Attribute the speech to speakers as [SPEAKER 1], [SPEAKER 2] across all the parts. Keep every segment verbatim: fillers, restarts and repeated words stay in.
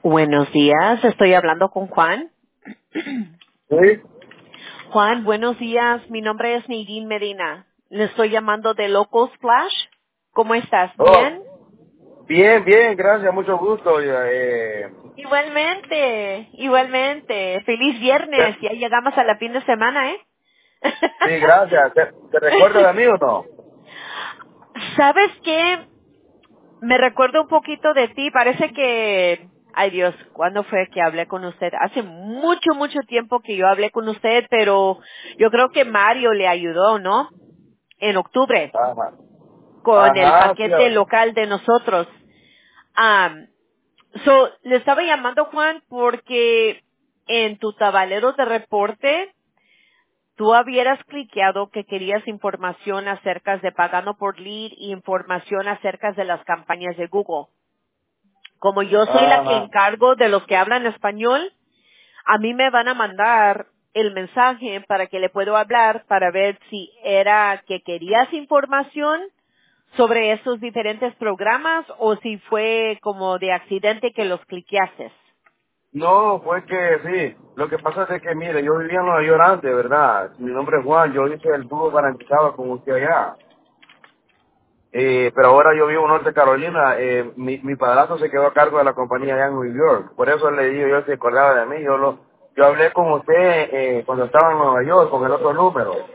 [SPEAKER 1] Buenos días, estoy hablando con Juan.
[SPEAKER 2] Sí.
[SPEAKER 1] Juan, buenos días, mi nombre es Nadine Medina. Le estoy llamando de Local Splash. ¿Cómo estás? ¿Bien?
[SPEAKER 2] Oh, bien, bien, gracias, mucho gusto. Eh,
[SPEAKER 1] Igualmente, igualmente. Feliz viernes,
[SPEAKER 2] te-
[SPEAKER 1] ya llegamos a la fin de semana, ¿eh?
[SPEAKER 2] sí, gracias. ¿Te, te recuerdas de mí o no?
[SPEAKER 1] ¿Sabes qué? Me recuerdo un poquito de ti, parece que, ay Dios, ¿cuándo fue que hablé con usted? Hace mucho, mucho tiempo que yo hablé con usted, pero yo creo que Mario le ayudó, ¿no? En octubre,
[SPEAKER 2] Ajá.
[SPEAKER 1] con el
[SPEAKER 2] Ajá, sí.
[SPEAKER 1] paquete local de nosotros. Um, so, le estaba llamando Juan porque en tu tablero de reporte tú habieras cliqueado que querías información acerca de pagando por lead y información acerca de las campañas de Google. Como yo soy la que
[SPEAKER 2] Ajá.
[SPEAKER 1] encargo de los que hablan español, a mí me van a mandar el mensaje para que le puedo hablar para ver si era que querías información sobre esos diferentes programas o si fue como de accidente que los cliqueaste.
[SPEAKER 2] No, fue que sí. Lo que pasa es que, mire, yo vivía en Nueva York antes, ¿verdad? Mi nombre es Juan, yo hice el tubo garantizado con usted allá. Eh, pero ahora yo vivo en Norte Carolina. Eh, mi, mi padrastro se quedó a cargo de la compañía allá en New York. Por eso le digo, yo se acordaba de mí. Yo lo, yo hablé con usted eh, cuando estaba en Nueva York con el otro número.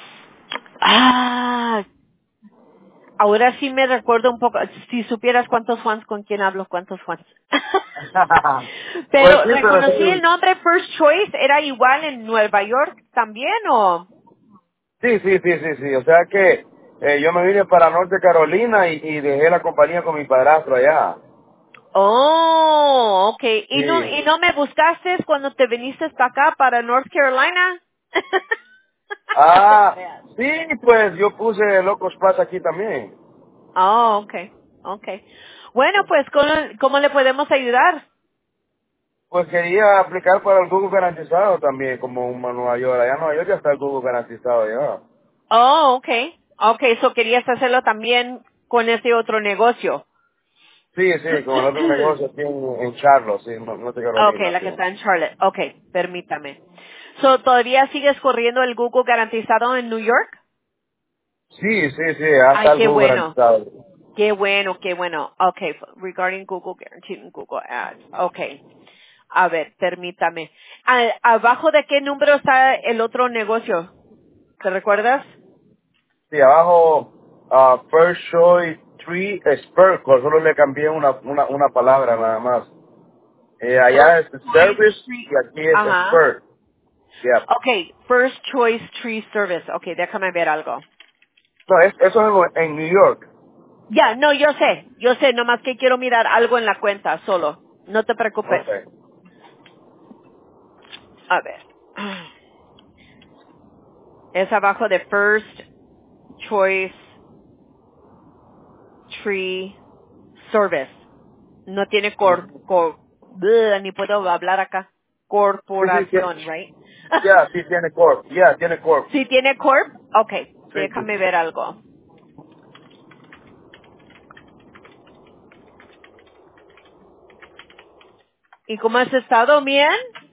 [SPEAKER 1] Ah, ahora sí me recuerdo un poco, si supieras cuántos Juans con quién hablo, cuántos Juans.
[SPEAKER 2] Pues
[SPEAKER 1] Pero
[SPEAKER 2] sí, pero
[SPEAKER 1] reconocí el
[SPEAKER 2] sí,
[SPEAKER 1] nombre First Choice, ¿era igual en Nueva York también o?
[SPEAKER 2] sí, sí, sí, sí, sí. O sea que eh, yo me vine para Norte Carolina y, y dejé la compañía con mi padrastro allá.
[SPEAKER 1] Oh, okay. ¿Y no,
[SPEAKER 2] Sí.
[SPEAKER 1] y no me buscaste cuando te viniste para acá, para North Carolina? No te
[SPEAKER 2] Ah,
[SPEAKER 1] creas.
[SPEAKER 2] sí, pues yo puse Locos Paz aquí también.
[SPEAKER 1] Oh, okay, okay. Bueno, pues, ¿cómo, cómo le podemos ayudar?
[SPEAKER 2] Pues quería aplicar para el Google garantizado también, como en Nueva York. Allá en Nueva York ya está el Google garantizado ya.
[SPEAKER 1] Oh, okay. Okay, eso querías hacerlo también con ese otro negocio.
[SPEAKER 2] Sí, sí, con el otro negocio aquí en, en Charlotte, sí, no, Norte
[SPEAKER 1] Okay,
[SPEAKER 2] Carolina,
[SPEAKER 1] la
[SPEAKER 2] sí.
[SPEAKER 1] que está en Charlotte. Okay, permítame. So, ¿todavía sigues corriendo el Google garantizado en New York?
[SPEAKER 2] Sí, sí, sí, ya
[SPEAKER 1] Ay,
[SPEAKER 2] está el
[SPEAKER 1] qué
[SPEAKER 2] Google
[SPEAKER 1] bueno.
[SPEAKER 2] garantizado.
[SPEAKER 1] Qué bueno, qué bueno. Okay, regarding Google Guarantee and Google Ads. Okay. A ver, permítame. A- ¿Abajo de qué número está el otro negocio? ¿Te recuerdas?
[SPEAKER 2] Sí, abajo, ah, First Choice Tree Sparkle, solo le cambié una, una, una palabra nada más. Eh, allá
[SPEAKER 1] First
[SPEAKER 2] es
[SPEAKER 1] Choice
[SPEAKER 2] Service
[SPEAKER 1] Tree.
[SPEAKER 2] y aquí es
[SPEAKER 1] Ajá.
[SPEAKER 2] Spur. Yeah.
[SPEAKER 1] Okay, First Choice Tree Service. Okay, déjame ver algo.
[SPEAKER 2] No, es, eso es en, en New York.
[SPEAKER 1] Ya, no, yo sé, yo sé, nomás que quiero mirar algo en la cuenta, solo. No te preocupes.
[SPEAKER 2] Okay.
[SPEAKER 1] A ver. Es abajo de First Choice Tree Service. No tiene cor, cor, bleh, ni puedo hablar acá.
[SPEAKER 2] Sí, sí, tiene,
[SPEAKER 1] Corporación, right?
[SPEAKER 2] ya, sí tiene corp. Ya, tiene corp.
[SPEAKER 1] Si tiene corp, okay,
[SPEAKER 2] Sí, sí,
[SPEAKER 1] déjame
[SPEAKER 2] sí.
[SPEAKER 1] ver algo. ¿Y cómo has estado? ¿Bien?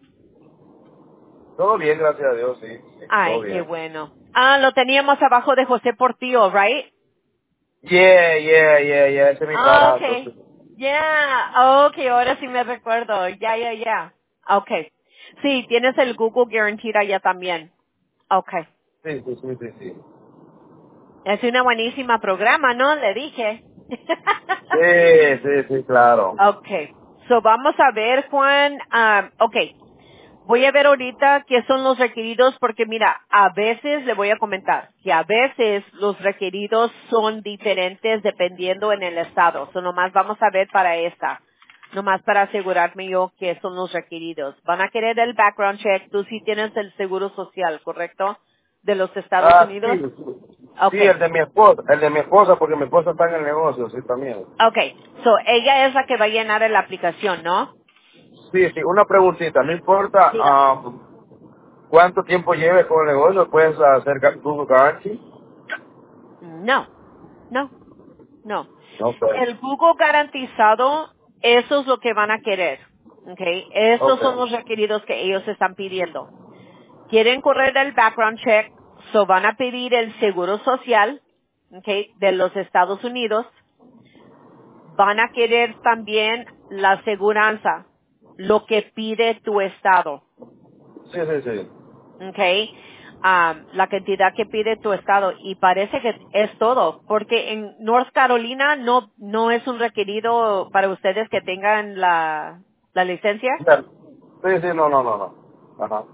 [SPEAKER 2] Todo bien, gracias a Dios, sí. Sí, todo
[SPEAKER 1] Ay, qué
[SPEAKER 2] bien.
[SPEAKER 1] bueno. Ah, lo teníamos abajo de José Portillo, right?
[SPEAKER 2] Yeah, yeah, yeah, yeah, ese es mi
[SPEAKER 1] Ah,
[SPEAKER 2] padrastro.
[SPEAKER 1] okay.
[SPEAKER 2] Sí,
[SPEAKER 1] Yeah, okay, ahora sí me recuerdo. Ya, ya, ya. Okay. Sí, tienes el Google Guaranteed allá también. Okay.
[SPEAKER 2] sí, sí, sí, sí. Sí,
[SPEAKER 1] Es una buenísima programa, ¿no? Le dije.
[SPEAKER 2] sí, sí, sí, claro.
[SPEAKER 1] Okay. So vamos a ver, Juan. Um, okay. Voy a ver ahorita qué son los requeridos porque mira, a veces le voy a comentar que a veces los requeridos son diferentes dependiendo en el estado. So nomás vamos a ver para esta. Nomás para asegurarme yo que son los requeridos. Van a querer el background check. Tú sí tienes el seguro social, ¿correcto? De los Estados
[SPEAKER 2] Ah, sí,
[SPEAKER 1] Unidos.
[SPEAKER 2] sí. Sí,
[SPEAKER 1] Okay.
[SPEAKER 2] el de mi esposa, el de mi esposa, porque mi esposa está en el negocio, sí, también.
[SPEAKER 1] Okay. So ella es la que va a llenar la aplicación, ¿no?
[SPEAKER 2] Sí, sí, una preguntita, no importa
[SPEAKER 1] Dígame.
[SPEAKER 2] ah, cuánto tiempo lleves con el negocio, puedes hacer ga- Google Guarantee.
[SPEAKER 1] No. No. No.
[SPEAKER 2] No, pues.
[SPEAKER 1] El Google garantizado, eso es lo que van a querer. Okay, estos son
[SPEAKER 2] Okay.
[SPEAKER 1] los requeridos que ellos están pidiendo. Quieren correr el background check, so van a pedir el seguro social, okay, de los Estados Unidos. Van a querer también la aseguranza, lo que pide tu estado,
[SPEAKER 2] Sí, sí, sí.
[SPEAKER 1] okay, um, la cantidad que pide tu estado, y parece que es todo, porque en North Carolina no no es un requerido para ustedes que tengan la la licencia.
[SPEAKER 2] Ya. Sí, sí, no, no, no, no. Ajá.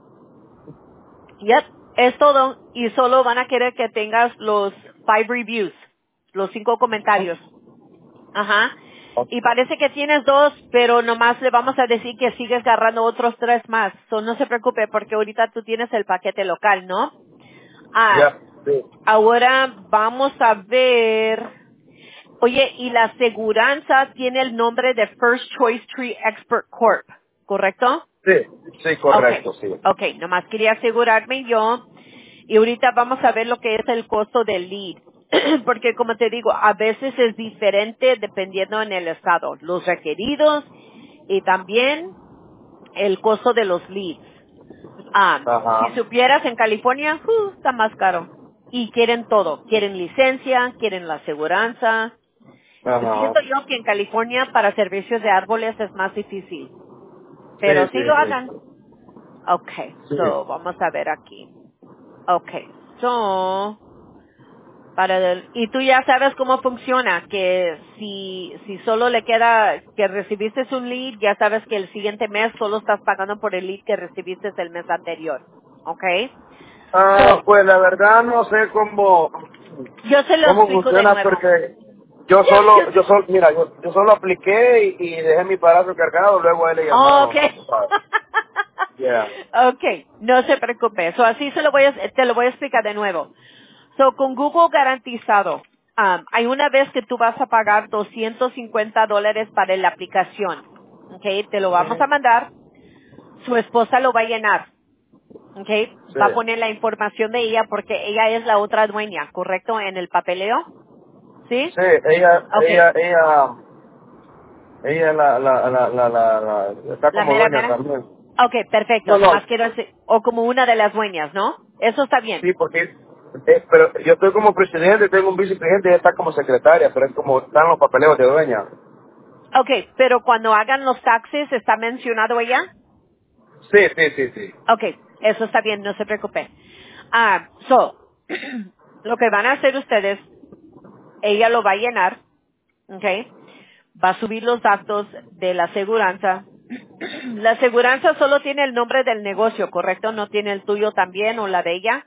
[SPEAKER 1] Yep, es todo, y solo van a querer que tengas los five reviews, los cinco comentarios. Ajá. Y parece que tienes dos, pero nomás le vamos a decir que sigues agarrando otros tres más. So, no se preocupe porque ahorita tú tienes el paquete local, ¿no? Ah,
[SPEAKER 2] Ya. Sí.
[SPEAKER 1] ahora vamos a ver. Oye, y la aseguranza tiene el nombre de First Choice Tree Expert Corp, ¿correcto?
[SPEAKER 2] Sí, sí,
[SPEAKER 1] Okay,
[SPEAKER 2] correcto, sí.
[SPEAKER 1] okay, nomás quería asegurarme yo. Y ahorita vamos a ver lo que es el costo del lead. Porque como te digo, a veces es diferente dependiendo en el estado. Los requeridos y también el costo de los leads. Ah, si
[SPEAKER 2] Ajá.
[SPEAKER 1] supieras en California, uh, está más caro. Y quieren todo. Quieren licencia, quieren la aseguranza.
[SPEAKER 2] Ajá.
[SPEAKER 1] Siento yo que en California para servicios de árboles es más difícil.
[SPEAKER 2] Sí,
[SPEAKER 1] Pero sí
[SPEAKER 2] sí,
[SPEAKER 1] lo
[SPEAKER 2] sí.
[SPEAKER 1] hagan. Okay,
[SPEAKER 2] Sí.
[SPEAKER 1] so vamos a ver aquí. Okay, so para el, y tú ya sabes cómo funciona, que si si solo le queda que recibiste un lead, ya sabes que el siguiente mes solo estás pagando por el lead que recibiste el mes anterior. Okay,
[SPEAKER 2] Ah,
[SPEAKER 1] so
[SPEAKER 2] pues la verdad no sé cómo
[SPEAKER 1] yo se lo
[SPEAKER 2] cómo
[SPEAKER 1] explico de
[SPEAKER 2] funciona
[SPEAKER 1] nuevo.
[SPEAKER 2] porque yo
[SPEAKER 1] Ya,
[SPEAKER 2] solo,
[SPEAKER 1] yo
[SPEAKER 2] yo
[SPEAKER 1] sé.
[SPEAKER 2] solo, mira, yo, yo solo apliqué y, y dejé mi palazo cargado, luego a él le llamaron,
[SPEAKER 1] Okay.
[SPEAKER 2] tú sabes. Yeah.
[SPEAKER 1] Okay, no se preocupe. So así se lo voy a, te lo voy a explicar de nuevo. So, con Google garantizado, um, hay una vez que tú vas a pagar doscientos cincuenta dólares para la aplicación. Okay, te lo vamos a
[SPEAKER 2] Ujú.
[SPEAKER 1] mandar. Su esposa lo va a llenar. Okay, va a
[SPEAKER 2] Sí.
[SPEAKER 1] poner la información de ella porque ella es la otra dueña, ¿correcto? En el papeleo. ¿Sí?
[SPEAKER 2] Sí, ella,
[SPEAKER 1] Okay,
[SPEAKER 2] ella, ella, ella la, la, la, la, la, la- está
[SPEAKER 1] la
[SPEAKER 2] como
[SPEAKER 1] mera
[SPEAKER 2] dueña
[SPEAKER 1] mera.
[SPEAKER 2] también.
[SPEAKER 1] Okay, perfecto.
[SPEAKER 2] No, no,
[SPEAKER 1] Nomás quiero decir, o como una de las dueñas, ¿no? Eso está bien.
[SPEAKER 2] sí, porque, eh, pero yo estoy como presidente, tengo un vicepresidente y ella está como secretaria, pero es como están los papeleos de dueña.
[SPEAKER 1] Okay, pero cuando hagan los taxes, ¿está mencionado ella?
[SPEAKER 2] Sí, sí, sí, sí.
[SPEAKER 1] Okay, eso está bien, no se preocupe. Ah, so, lo que van a hacer ustedes, ella lo va a llenar, okay, va a subir los datos de la aseguranza. La aseguranza solo tiene el nombre del negocio, ¿correcto? ¿No tiene el tuyo también o la de ella?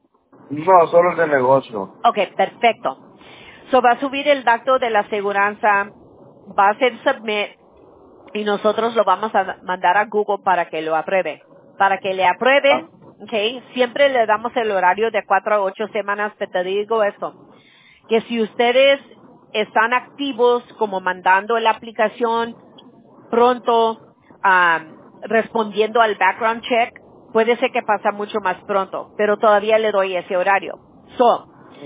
[SPEAKER 2] No, solo el de negocio.
[SPEAKER 1] Okay, perfecto. So, va a subir el dato de la aseguranza, va a hacer submit y nosotros lo vamos a mandar a Google para que lo apruebe. Para que le
[SPEAKER 2] Ah,
[SPEAKER 1] aprueben, okay, siempre le damos el horario de cuatro a ocho semanas, pero te digo eso, que si ustedes están activos como mandando la aplicación pronto, am, respondiendo al background check, puede ser que pasa mucho más pronto, pero todavía le doy ese horario. So,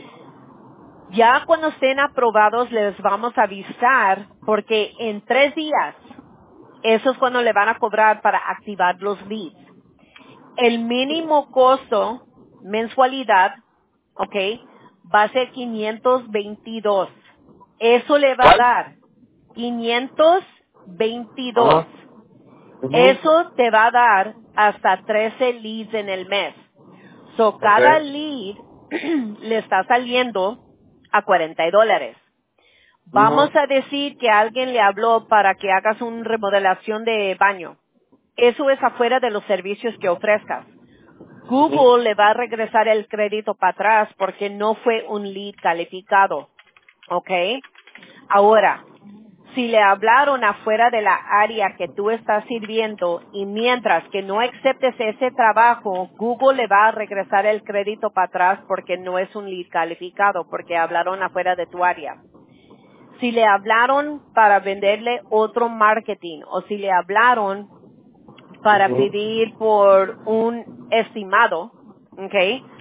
[SPEAKER 1] ya cuando estén aprobados les vamos a avisar porque en tres días eso es cuando le van a cobrar para activar los leads. El mínimo costo, mensualidad, ¿ok? Va a ser quinientos veintidós. Eso le va a
[SPEAKER 2] ¿cuál?
[SPEAKER 1] dar quinientos veintidós.
[SPEAKER 2] Ajá. Ujú.
[SPEAKER 1] Eso te va a dar hasta trece leads en el mes. So,
[SPEAKER 2] Ok.
[SPEAKER 1] cada lead le está saliendo a cuarenta dólares. Vamos
[SPEAKER 2] Ujú.
[SPEAKER 1] a decir que alguien le habló para que hagas una remodelación de baño. Eso es afuera de los servicios que ofrezcas.
[SPEAKER 2] Ujú.
[SPEAKER 1] Google le va a regresar el crédito para atrás porque no fue un lead calificado. ¿Ok? Ahora, si le hablaron afuera de la área que tú estás sirviendo y mientras que no aceptes ese trabajo, Google le va a regresar el crédito para atrás porque no es un lead calificado, porque hablaron afuera de tu área. Si le hablaron para venderle otro marketing o si le hablaron para
[SPEAKER 2] Ujú.
[SPEAKER 1] pedir por un estimado, ¿ok?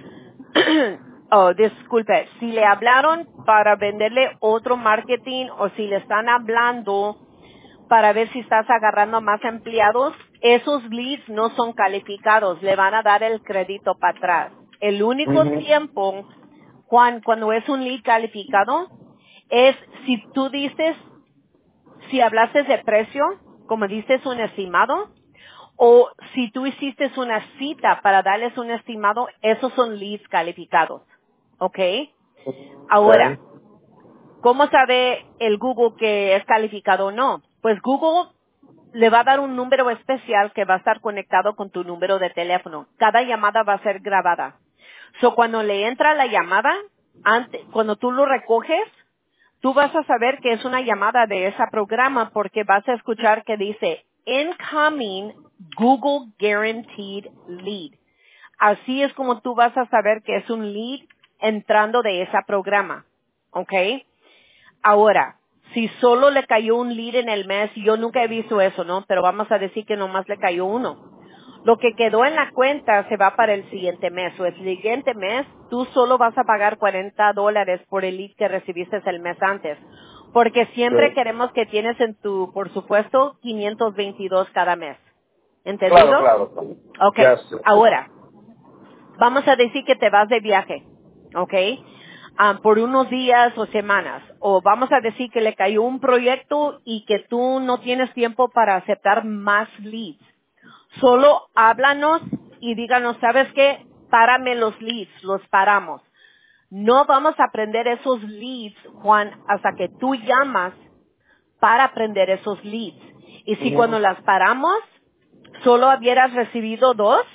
[SPEAKER 1] Oh, disculpe, si le hablaron para venderle otro marketing o si le están hablando para ver si estás agarrando más empleados, esos leads no son calificados, le van a dar el crédito para atrás. El único
[SPEAKER 2] Mhm.
[SPEAKER 1] tiempo, Juan, cuando es un lead calificado, es si tú dices, si hablaste de precio, como dices un estimado, o si tú hiciste una cita para darles un estimado, esos son leads calificados. ¿Ok?
[SPEAKER 2] Okay.
[SPEAKER 1] Ahora, ¿cómo sabe el Google que es calificado o no? Pues Google le va a dar un número especial que va a estar conectado con tu número de teléfono. Cada llamada va a ser grabada. So, cuando le entra la llamada, ante- cuando tú lo recoges, tú vas a saber que es una llamada de ese programa porque vas a escuchar que dice Incoming Google Guaranteed Lead. Así es como tú vas a saber que es un lead entrando de ese programa. ¿Ok? Ahora, si solo le cayó un lead en el mes, yo nunca he visto eso, ¿no? Pero vamos a decir que nomás le cayó uno. Lo que quedó en la cuenta se va para el siguiente mes. O el siguiente mes, tú solo vas a pagar cuarenta dólares por el lead que recibiste el mes antes. Porque siempre
[SPEAKER 2] Sí.
[SPEAKER 1] queremos que tienes en tu, por supuesto, quinientos veintidós cada mes.
[SPEAKER 2] Claro,
[SPEAKER 1] ¿Entendido?
[SPEAKER 2] claro.
[SPEAKER 1] Ok.
[SPEAKER 2] Yes.
[SPEAKER 1] Ahora, vamos a decir que te vas de viaje, ¿ok? Ah, por unos días o semanas. O vamos a decir que le cayó un proyecto y que tú no tienes tiempo para aceptar más leads. Solo háblanos y díganos, ¿sabes qué? Párame los leads, los paramos. No vamos a aprender esos leads, Juan, hasta que tú llamas para aprender esos leads. Y si cuando
[SPEAKER 2] Mhm.
[SPEAKER 1] las paramos, solo hubieras recibido dos,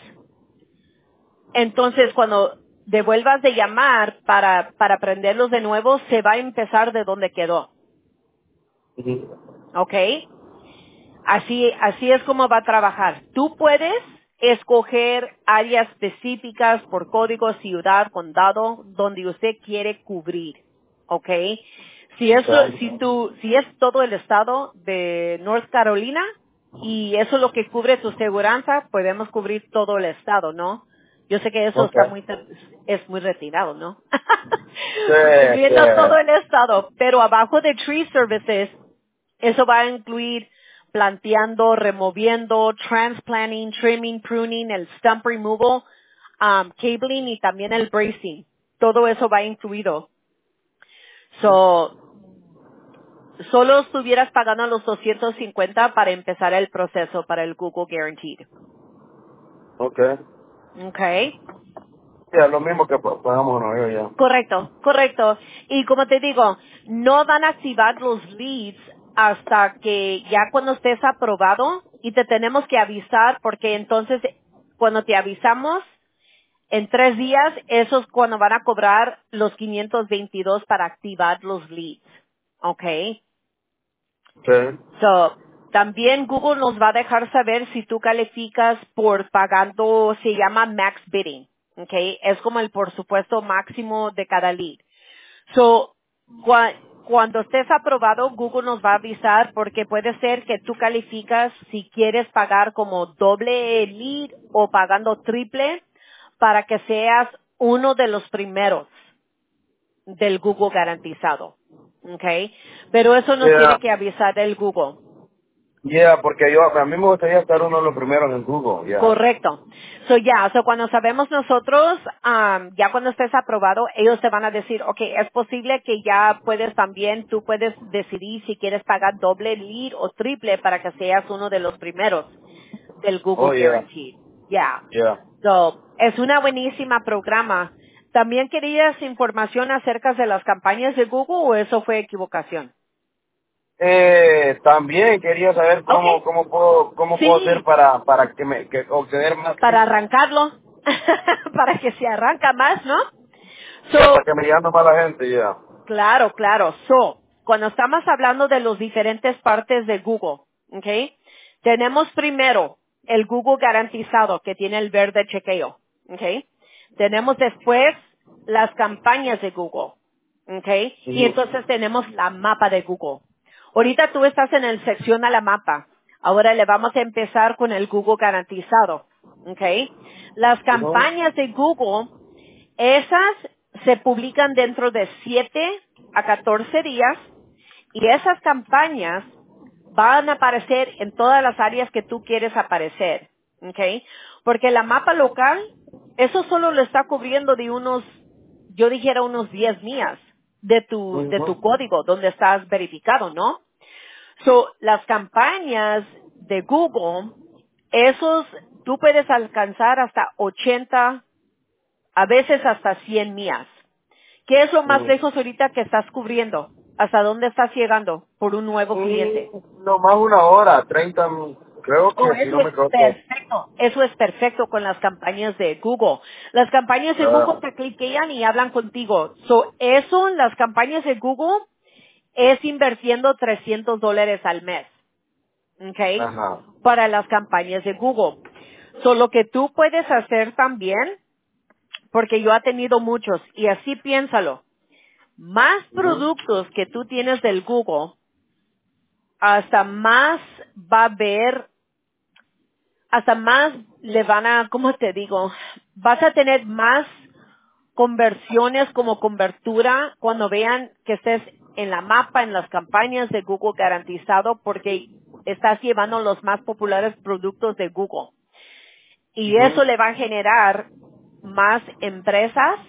[SPEAKER 1] entonces cuando devuelvas de llamar para, para aprenderlos de nuevo, se va a empezar de donde quedó.
[SPEAKER 2] Mhm.
[SPEAKER 1] ¿Ok? Así, así es como va a trabajar. Tú puedes escoger áreas específicas por código, ciudad, condado, donde usted quiere cubrir. ¿Ok? Si eso, si
[SPEAKER 2] Okay.
[SPEAKER 1] tú, si es todo el estado de North Carolina y eso es lo que cubre tu seguranza, podemos cubrir todo el estado, ¿no? Yo sé que eso está
[SPEAKER 2] Okay.
[SPEAKER 1] muy, es muy retirado, ¿no?
[SPEAKER 2] Sí,
[SPEAKER 1] Cubriendo todo
[SPEAKER 2] sí.
[SPEAKER 1] el estado, pero abajo de Tree Services eso va a incluir planteando, removiendo, transplanting, trimming, pruning, el stump removal, um, cabling y también el bracing. Todo eso va incluido. So, solo estuvieras pagando los doscientos cincuenta para empezar el proceso para el Google Guaranteed.
[SPEAKER 2] Okay.
[SPEAKER 1] Okay.
[SPEAKER 2] Sí, es lo mismo que pa- pagamos nosotros ya.
[SPEAKER 1] Correcto, correcto. Y como te digo, no van a activar los leads hasta que ya cuando estés aprobado y te tenemos que avisar porque entonces cuando te avisamos en tres días, eso es cuando van a cobrar los quinientos veintidós para activar los leads. Okay.
[SPEAKER 2] Sí.
[SPEAKER 1] So, también Google nos va a dejar saber si tú calificas por pagando, se llama max bidding, okay, es como el por supuesto máximo de cada lead. So, cua- cuando estés aprobado, Google nos va a avisar porque puede ser que tú calificas si quieres pagar como doble lead o pagando triple para que seas uno de los primeros del Google garantizado, okay, pero eso nos tiene
[SPEAKER 2] Yeah.
[SPEAKER 1] que avisar el Google.
[SPEAKER 2] Yeah, porque yo, a mí me gustaría estar uno de los primeros en Google, ya.
[SPEAKER 1] Correcto. So ya, so cuando sabemos nosotros, um, ya cuando estés aprobado, ellos te van a decir, okay, es posible que ya puedes también, tú puedes decidir si quieres pagar doble lead o triple para que seas uno de los primeros del
[SPEAKER 2] Oh,
[SPEAKER 1] Google
[SPEAKER 2] yeah.
[SPEAKER 1] Guaranteed. Ya.
[SPEAKER 2] Yeah.
[SPEAKER 1] So, es una buenísima programa. ¿También querías información acerca de las campañas de Google o eso fue equivocación?
[SPEAKER 2] Eh, también quería saber cómo,
[SPEAKER 1] Okay.
[SPEAKER 2] cómo puedo, cómo puedo hacer
[SPEAKER 1] Sí,
[SPEAKER 2] para, para que me, que obtener más
[SPEAKER 1] para
[SPEAKER 2] leads.
[SPEAKER 1] arrancarlo, para que se arranca más, ¿no?
[SPEAKER 2] Ya, para
[SPEAKER 1] So,
[SPEAKER 2] que me llame más la gente, ya.
[SPEAKER 1] claro, claro. So, cuando estamos hablando de los diferentes partes de Google, ¿ok? Tenemos primero el Google garantizado que tiene el verde chequeo, ¿ok? Tenemos después las campañas de Google, ¿ok? Y
[SPEAKER 2] Ujú.
[SPEAKER 1] entonces tenemos la mapa de Google. Ahorita tú estás en el sección a la mapa. Ahora le vamos a empezar con el Google garantizado, ¿ok? Las
[SPEAKER 2] Ujú.
[SPEAKER 1] campañas de Google esas se publican dentro de siete a catorce días y esas campañas van a aparecer en todas las áreas que tú quieres aparecer, ¿ok? Porque la mapa local, eso solo lo está cubriendo de unos, yo dijera unos diez millas de tu, de tu
[SPEAKER 2] Ujú.
[SPEAKER 1] código donde estás verificado, ¿no? So, las campañas de Google, esos, tú puedes alcanzar hasta ochenta, a veces hasta cien millas. ¿Qué es lo más
[SPEAKER 2] Mm.
[SPEAKER 1] lejos ahorita que estás cubriendo? ¿Hasta dónde estás llegando por un nuevo cliente?
[SPEAKER 2] Mm, nomás una hora, treinta, mm, creo
[SPEAKER 1] Oh,
[SPEAKER 2] que si
[SPEAKER 1] eso
[SPEAKER 2] no
[SPEAKER 1] es
[SPEAKER 2] me equivoco.
[SPEAKER 1] perfecto. Eso es perfecto con las campañas de Google. Las campañas de Google
[SPEAKER 2] Ah,
[SPEAKER 1] te cliquean y hablan contigo. So, eso, las campañas de Google, es invirtiendo trescientos dólares al mes. ¿Ok?
[SPEAKER 2] ajá.
[SPEAKER 1] Para las campañas de Google. So, lo que tú puedes hacer también, porque yo he tenido muchos, y así piénsalo. Más
[SPEAKER 2] Ujú.
[SPEAKER 1] productos que tú tienes del Google, hasta más va a haber, hasta más le van a, ¿cómo te digo? Vas a tener más conversiones como cobertura cuando vean que estés en la mapa, en las campañas de Google garantizado, porque estás llevando los más populares productos de Google. Y eso
[SPEAKER 2] Ujú.
[SPEAKER 1] le va a generar más empresas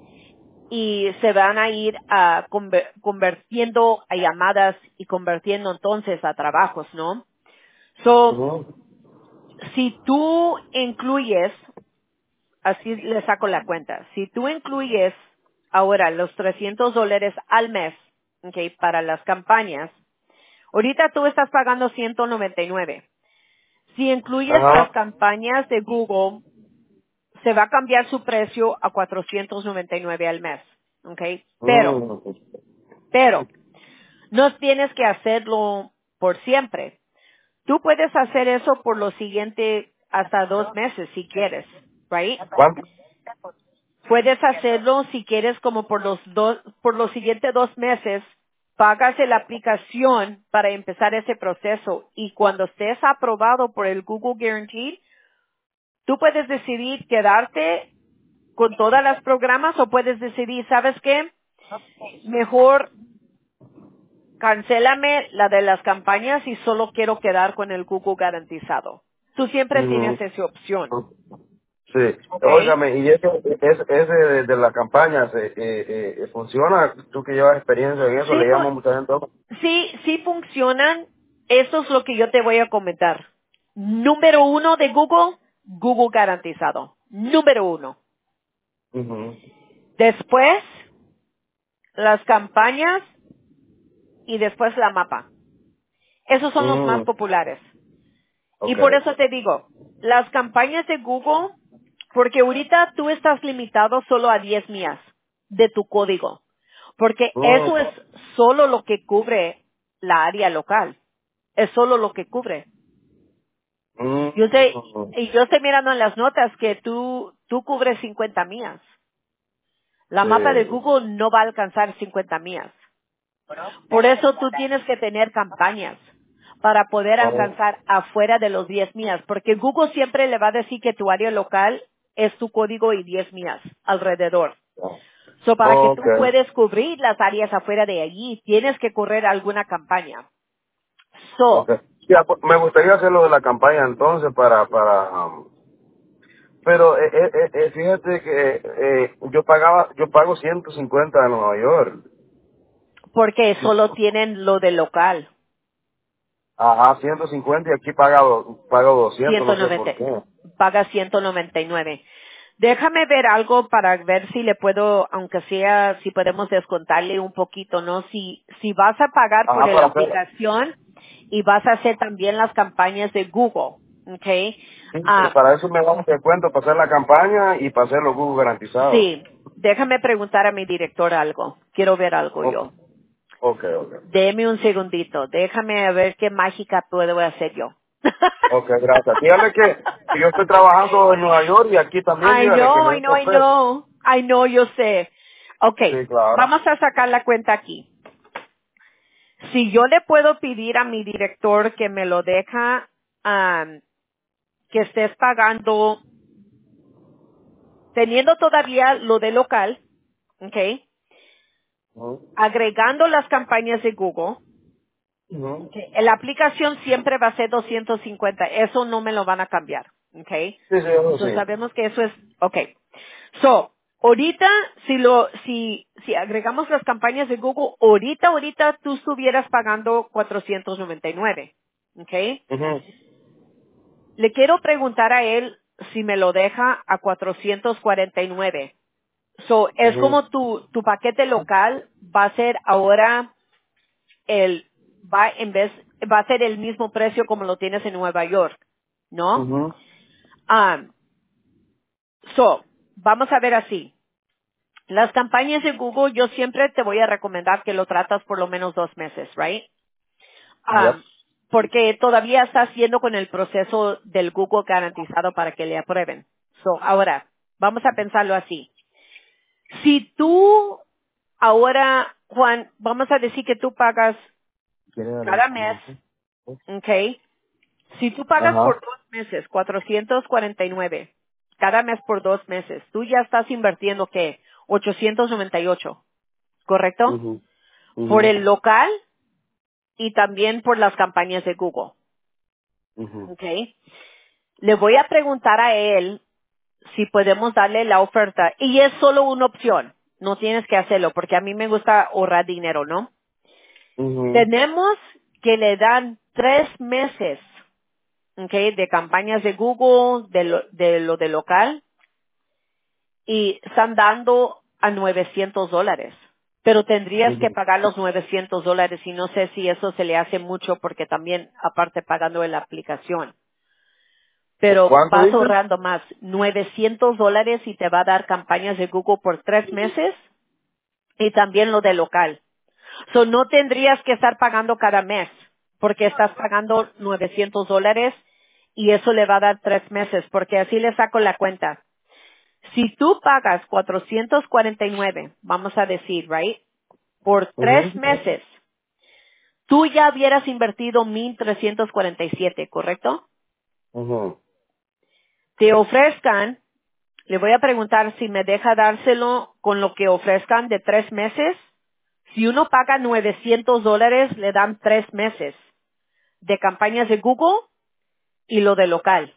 [SPEAKER 1] y se van a ir a conver- convirtiendo a llamadas y convirtiendo entonces a trabajos, ¿no? So,
[SPEAKER 2] Ujú.
[SPEAKER 1] si tú incluyes, así le saco la cuenta, si tú incluyes ahora los trescientos dólares al mes, okay, para las campañas, ahorita tú estás pagando ciento noventa y nueve. Si incluyes las
[SPEAKER 2] Ajá.
[SPEAKER 1] campañas de Google, se va a cambiar su precio a cuatrocientos noventa y nueve al mes, okay. Pero,
[SPEAKER 2] Mm.
[SPEAKER 1] pero, no tienes que hacerlo por siempre. Tú puedes hacer eso por lo siguiente hasta dos meses si quieres, right?
[SPEAKER 2] ¿Cuánto?
[SPEAKER 1] Puedes hacerlo si quieres como por los dos, por los siguientes dos meses, pagas la aplicación para empezar ese proceso y cuando estés aprobado por el Google Guarantee, tú puedes decidir quedarte con todas las programas o puedes decidir, ¿sabes qué? Mejor cancélame la de las campañas y solo quiero quedar con el Google garantizado. Tú siempre tienes
[SPEAKER 2] Ujú.
[SPEAKER 1] esa opción,
[SPEAKER 2] Sí,
[SPEAKER 1] ¿ok?
[SPEAKER 2] óigame, y ese, ese, ese de, de la campaña, se, eh, eh, ¿funciona? Tú que llevas experiencia en eso,
[SPEAKER 1] Sí,
[SPEAKER 2] le llamo a
[SPEAKER 1] fu-
[SPEAKER 2] mucha gente.
[SPEAKER 1] sí, sí funcionan. Eso es lo que yo te voy a comentar. Número uno de Google, Google garantizado. Número uno.
[SPEAKER 2] Ujú.
[SPEAKER 1] Después, las campañas y después la mapa. Esos son los más
[SPEAKER 2] Mm,
[SPEAKER 1] populares. Y
[SPEAKER 2] ok.
[SPEAKER 1] por eso te digo, las campañas de Google, porque ahorita tú estás limitado solo a diez millas de tu código, porque
[SPEAKER 2] Mm,
[SPEAKER 1] eso es solo lo que cubre la área local, es solo lo que cubre.
[SPEAKER 2] mm,
[SPEAKER 1] Yo sé,
[SPEAKER 2] mm,
[SPEAKER 1] y yo estoy mirando en las notas que tú, tú cubres cincuenta millas. La mapa de
[SPEAKER 2] sí.
[SPEAKER 1] Google no va a alcanzar cincuenta millas. Por eso tú tienes que tener campañas para poder
[SPEAKER 2] Oh,
[SPEAKER 1] alcanzar afuera de los diez millas, porque Google siempre le va a decir que tu área local es tu código y diez millas alrededor. So, para que
[SPEAKER 2] ok,
[SPEAKER 1] tú puedas cubrir las áreas afuera de allí, tienes que correr alguna campaña.
[SPEAKER 2] ok.
[SPEAKER 1] So,
[SPEAKER 2] Ya, pues, me gustaría hacer lo de la campaña entonces para, para, um, pero eh, eh, eh, eh, fíjate que eh, yo pagaba, yo pago ciento cincuenta en Nueva York.
[SPEAKER 1] porque solo tienen lo de local,
[SPEAKER 2] Ajá, ciento cincuenta y aquí pago, pago doscientos, no sé
[SPEAKER 1] ciento noventa,
[SPEAKER 2] por qué.
[SPEAKER 1] paga ciento noventa y nueve. Déjame ver algo para ver si le puedo, aunque sea, si podemos descontarle un poquito, ¿no? Si, si vas a pagar por
[SPEAKER 2] Ajá,
[SPEAKER 1] la
[SPEAKER 2] para hacer.
[SPEAKER 1] aplicación y vas a hacer también las campañas de Google, ¿ok?
[SPEAKER 2] Sí, pero
[SPEAKER 1] Ah,
[SPEAKER 2] para eso me dan descuento, para hacer la campaña y para hacer los Google garantizados.
[SPEAKER 1] sí, déjame preguntar a mi director algo. Quiero ver algo
[SPEAKER 2] Ok,
[SPEAKER 1] yo.
[SPEAKER 2] ok, ok.
[SPEAKER 1] Deme un segundito, déjame ver qué mágica puedo hacer yo.
[SPEAKER 2] Ok, gracias. Dígale que, que yo estoy trabajando en Nueva York y aquí también,
[SPEAKER 1] I
[SPEAKER 2] dígale que
[SPEAKER 1] know,
[SPEAKER 2] me
[SPEAKER 1] I
[SPEAKER 2] den
[SPEAKER 1] know, I
[SPEAKER 2] café.
[SPEAKER 1] know. I know, yo sé. Okay,
[SPEAKER 2] Sí, claro.
[SPEAKER 1] vamos a sacar la cuenta aquí. Si yo le puedo pedir a mi director que me lo deja, am, que estés pagando, teniendo todavía lo de local, okay,
[SPEAKER 2] Ujú.
[SPEAKER 1] agregando las campañas de Google
[SPEAKER 2] Ujú.
[SPEAKER 1] Okay. La aplicación siempre va a ser doscientos cincuenta. Eso no me lo van a cambiar. Okay.
[SPEAKER 2] Sí, sí, eso
[SPEAKER 1] So,
[SPEAKER 2] sí.
[SPEAKER 1] sabemos que eso es, okay. So, ahorita, si lo, si, si agregamos las campañas de Google, ahorita, ahorita tú estuvieras pagando cuatrocientos noventa y nueve. Okay.
[SPEAKER 2] Ujú.
[SPEAKER 1] Le quiero preguntar a él si me lo deja a cuatrocientos cuarenta y nueve. So, es
[SPEAKER 2] Ujú.
[SPEAKER 1] como tu, tu paquete local va a ser ahora el, va en vez, va a ser el mismo precio como lo tienes en Nueva York, ¿no?
[SPEAKER 2] Ujú.
[SPEAKER 1] Um, so, vamos a ver así. Las campañas de Google, yo siempre te voy a recomendar que lo tratas por lo menos dos meses, right?
[SPEAKER 2] Yep.
[SPEAKER 1] Um, porque todavía estás yendo con el proceso del Google garantizado para que le aprueben. So, ahora, vamos a pensarlo así. Si tú, ahora, Juan, vamos a decir que tú pagas
[SPEAKER 2] ¿Quiere dar
[SPEAKER 1] cada
[SPEAKER 2] el-
[SPEAKER 1] mes,
[SPEAKER 2] no sé?
[SPEAKER 1] ¿ok? Si tú pagas por
[SPEAKER 2] Ajá.
[SPEAKER 1] dos meses, cuatrocientos cuarenta y nueve, cada mes por dos meses, tú ya estás invirtiendo, ¿qué? ochocientos noventa y ocho, ¿correcto?
[SPEAKER 2] Ujú.
[SPEAKER 1] Por
[SPEAKER 2] Ujú.
[SPEAKER 1] el local y también por las campañas de Google,
[SPEAKER 2] Ujú.
[SPEAKER 1] ¿ok? Le voy a preguntar a él si podemos darle la oferta. Y es solo una opción. No tienes que hacerlo porque a mí me gusta ahorrar dinero, ¿no?
[SPEAKER 2] Ujú.
[SPEAKER 1] Tenemos que le dan tres meses, ¿ok? De campañas de Google, de lo de, lo de local, y están dando a novecientos dólares. Pero tendrías que
[SPEAKER 2] Ujú.
[SPEAKER 1] pagar los novecientos dólares y no sé si eso se le hace mucho porque también aparte pagando en la aplicación. Pero
[SPEAKER 2] ¿Cuánto
[SPEAKER 1] vas
[SPEAKER 2] dices?
[SPEAKER 1] ahorrando más, novecientos dólares y te va a dar campañas de Google por tres meses y también lo de local. So, no tendrías que estar pagando cada mes porque estás pagando novecientos dólares y eso le va a dar tres meses porque así le saco la cuenta. Si tú pagas cuatrocientos cuarenta y nueve, vamos a decir, right, por tres
[SPEAKER 2] Ujú.
[SPEAKER 1] meses, tú ya hubieras invertido mil trescientos cuarenta y siete, ¿correcto?
[SPEAKER 2] Ujú.
[SPEAKER 1] Te ofrezcan, le voy a preguntar si me deja dárselo con lo que ofrezcan de tres meses. Si uno paga novecientos dólares, le dan tres meses de campañas de Google y lo de local.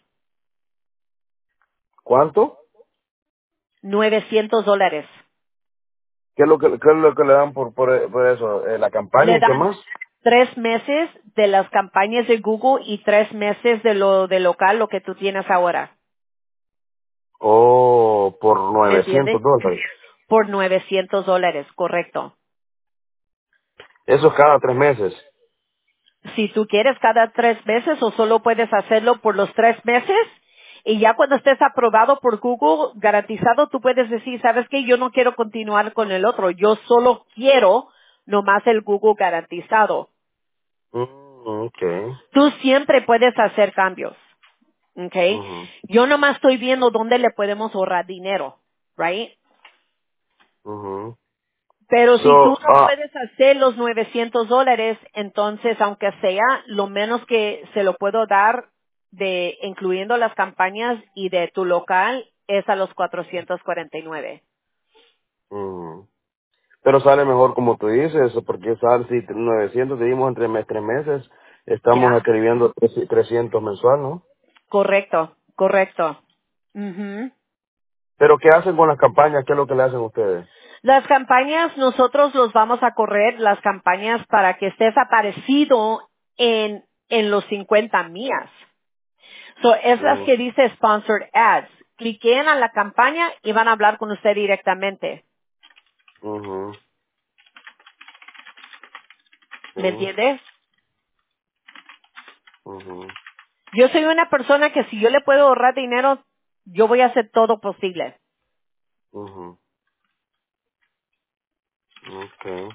[SPEAKER 2] ¿Cuánto?
[SPEAKER 1] novecientos dólares.
[SPEAKER 2] ¿Qué es lo que, qué es lo que le dan por, por, por eso? Eh, ¿La campaña
[SPEAKER 1] Le
[SPEAKER 2] y qué
[SPEAKER 1] dan
[SPEAKER 2] más?
[SPEAKER 1] tres meses de las campañas de Google y tres meses de lo de local, lo que tú tienes ahora.
[SPEAKER 2] Oh, por
[SPEAKER 1] ¿Me
[SPEAKER 2] novecientos
[SPEAKER 1] entiendes?
[SPEAKER 2] dólares.
[SPEAKER 1] Por novecientos dólares, correcto.
[SPEAKER 2] Eso es cada tres meses.
[SPEAKER 1] Si tú quieres cada tres meses o solo puedes hacerlo por los tres meses y ya cuando estés aprobado por Google, garantizado, tú puedes decir, ¿sabes qué? Yo no quiero continuar con el otro. Yo solo quiero nomás el Google garantizado.
[SPEAKER 2] Mm, okay.
[SPEAKER 1] Tú siempre puedes hacer cambios. Okay.
[SPEAKER 2] Ujú.
[SPEAKER 1] Yo nomás estoy viendo dónde le podemos ahorrar dinero, right?
[SPEAKER 2] Ujú.
[SPEAKER 1] Pero
[SPEAKER 2] So,
[SPEAKER 1] si tú no
[SPEAKER 2] ah,
[SPEAKER 1] puedes hacer los novecientos dólares, entonces aunque sea lo menos que se lo puedo dar de incluyendo las campañas y de tu local es a los cuatrocientos cuarenta y nueve.
[SPEAKER 2] ujú. Pero sale mejor como tú dices, porque sale si novecientos dividimos entre mes, tres meses, estamos
[SPEAKER 1] ¿Ya?
[SPEAKER 2] escribiendo trescientos mensual, ¿no?
[SPEAKER 1] Correcto, correcto. Ujú.
[SPEAKER 2] Pero ¿qué hacen con las campañas? ¿Qué es lo que le hacen ustedes?
[SPEAKER 1] Las campañas, nosotros los vamos a correr, las campañas para que estés aparecido en, en los cincuenta mías. So, es las
[SPEAKER 2] Mm,
[SPEAKER 1] que dice Sponsored Ads. Cliquen a la campaña y van a hablar con usted directamente.
[SPEAKER 2] ujú,
[SPEAKER 1] ¿Me
[SPEAKER 2] sí,
[SPEAKER 1] entiendes?
[SPEAKER 2] ujú,
[SPEAKER 1] Yo soy una persona que si yo le puedo ahorrar dinero, yo voy a hacer todo posible.
[SPEAKER 2] ujú, okay,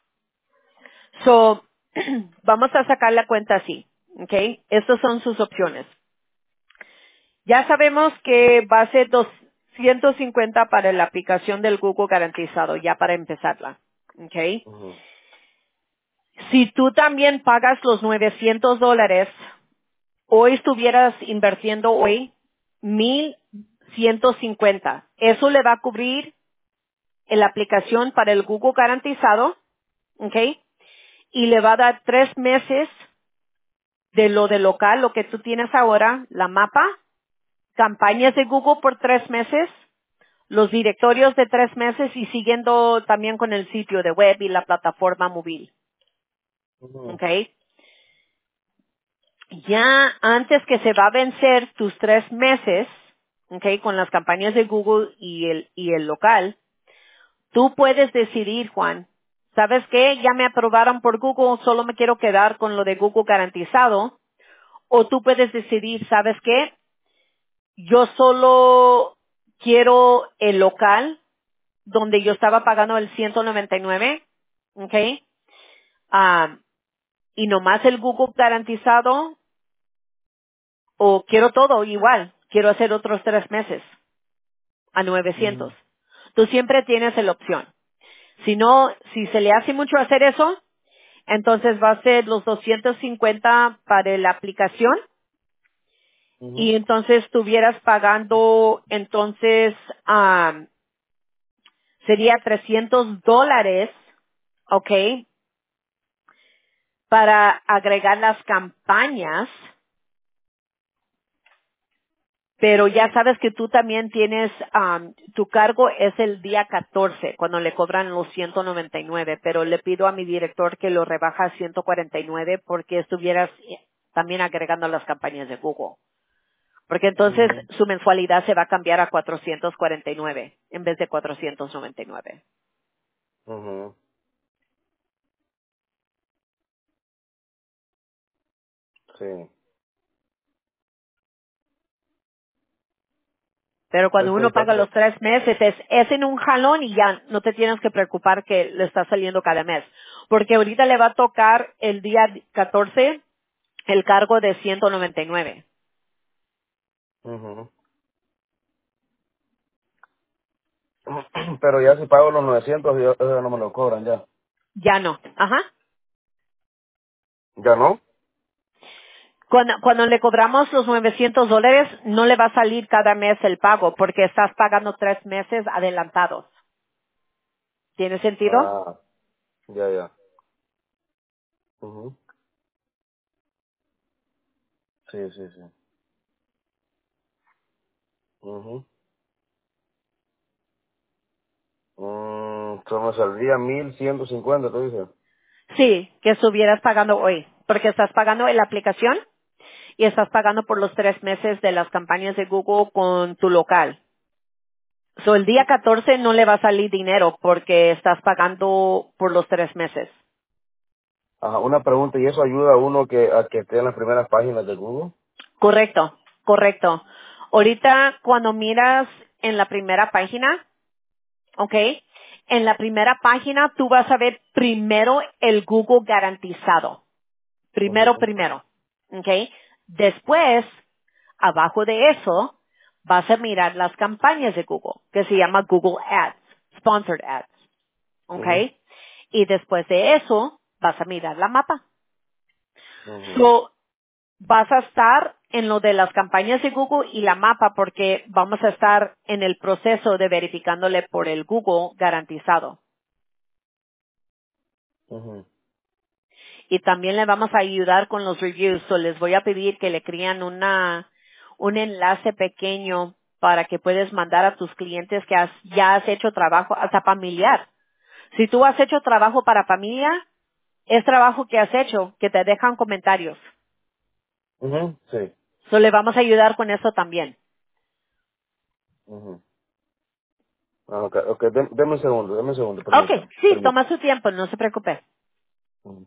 [SPEAKER 1] So, vamos a sacar la cuenta así. ¿Ok? Estas son sus opciones. Ya sabemos que va a ser doscientos cincuenta para la aplicación del Google garantizado, ya para empezarla. ¿Ok?
[SPEAKER 2] ujú,
[SPEAKER 1] Si tú también pagas los novecientos dólares, hoy estuvieras invirtiendo hoy mil ciento cincuenta. Eso le va a cubrir en la aplicación para el Google garantizado, ¿ok? y le va a dar tres meses de lo de local, lo que tú tienes ahora, la mapa, campañas de Google por tres meses, los directorios de tres meses y siguiendo también con el sitio de web y la plataforma móvil.
[SPEAKER 2] Ujú,
[SPEAKER 1] ¿Ok? Ya antes que se va a vencer tus tres meses, ¿ok? Con las campañas de Google y el, y el local, tú puedes decidir, Juan, ¿sabes qué? Ya me aprobaron por Google, solo me quiero quedar con lo de Google garantizado. O tú puedes decidir, ¿sabes qué? Yo solo quiero el local donde yo estaba pagando el ciento noventa y nueve, ¿ok? Ah, y nomás el Google garantizado, o quiero todo igual, quiero hacer otros tres meses a novecientos.
[SPEAKER 2] ujú,
[SPEAKER 1] Tú siempre tienes la opción. Si no, si se le hace mucho hacer eso, entonces va a ser los doscientos cincuenta para la aplicación
[SPEAKER 2] ujú.
[SPEAKER 1] y entonces estuvieras pagando, entonces, ah, sería trescientos dólares, ¿ok? Para agregar las campañas, pero ya sabes que tú también tienes, am, tu cargo es el día catorce, cuando le cobran los ciento noventa y nueve, pero le pido a mi director que lo rebaja a ciento cuarenta y nueve porque estuvieras eh, también agregando las campañas de Google. Porque entonces
[SPEAKER 2] Ujú,
[SPEAKER 1] su mensualidad se va a cambiar a cuatrocientos cuarenta y nueve en vez de cuatrocientos noventa y nueve.
[SPEAKER 2] ujú. Sí.
[SPEAKER 1] Pero cuando
[SPEAKER 2] Este,
[SPEAKER 1] uno paga
[SPEAKER 2] entonces,
[SPEAKER 1] los tres meses, es, es en un jalón y ya no te tienes que preocupar que le está saliendo cada mes. Porque ahorita le va a tocar el día catorce el cargo de ciento noventa y nueve.
[SPEAKER 2] ujú. Pero ya si pago los novecientos, yo- eso no me lo cobran ya.
[SPEAKER 1] Ya no. Ajá.
[SPEAKER 2] ¿Ya no?
[SPEAKER 1] Cuando, cuando le cobramos los novecientos dólares, no le va a salir cada mes el pago porque estás pagando tres meses adelantados. ¿Tiene sentido?
[SPEAKER 2] Ah, ya, ya. Ujú. Sí, sí, sí. Ujú. Mm, eso me saldría mil ciento cincuenta, ¿tú dices?
[SPEAKER 1] Sí, que estuvieras pagando hoy. Porque estás pagando en la aplicación y estás pagando por los tres meses de las campañas de Google con tu local. So, el día catorce no le va a salir dinero porque estás pagando por los tres meses.
[SPEAKER 2] Ajá, una pregunta, ¿y eso ayuda a uno que, a que esté en las primeras páginas de Google?
[SPEAKER 1] Correcto, correcto. Ahorita cuando miras en la primera página, ¿ok? En la primera página tú vas a ver primero el Google garantizado. Primero,
[SPEAKER 2] Ujú,
[SPEAKER 1] primero. ¿Ok? Después, abajo de eso, vas a mirar las campañas de Google, que se llama Google Ads, Sponsored Ads. ¿Ok?
[SPEAKER 2] ujú,
[SPEAKER 1] Y después de eso, vas a mirar la mapa.
[SPEAKER 2] ujú,
[SPEAKER 1] So, vas a estar en lo de las campañas de Google y la mapa porque vamos a estar en el proceso de verificándole por el Google garantizado.
[SPEAKER 2] ujú,
[SPEAKER 1] Y también le vamos a ayudar con los reviews. So, les voy a pedir que le crean una, un enlace pequeño para que puedes mandar a tus clientes que has, ya has hecho trabajo hasta familiar. Si tú has hecho trabajo para familia, es trabajo que has hecho, que te dejan comentarios.
[SPEAKER 2] ujú, sí.
[SPEAKER 1] So, le vamos a ayudar con eso también.
[SPEAKER 2] Ujú. Ah, ok, ok, dem- deme un segundo, deme un segundo,
[SPEAKER 1] Okay,
[SPEAKER 2] permítame,
[SPEAKER 1] sí,
[SPEAKER 2] permítame.
[SPEAKER 1] toma su tiempo, no se preocupe.
[SPEAKER 2] Ujú.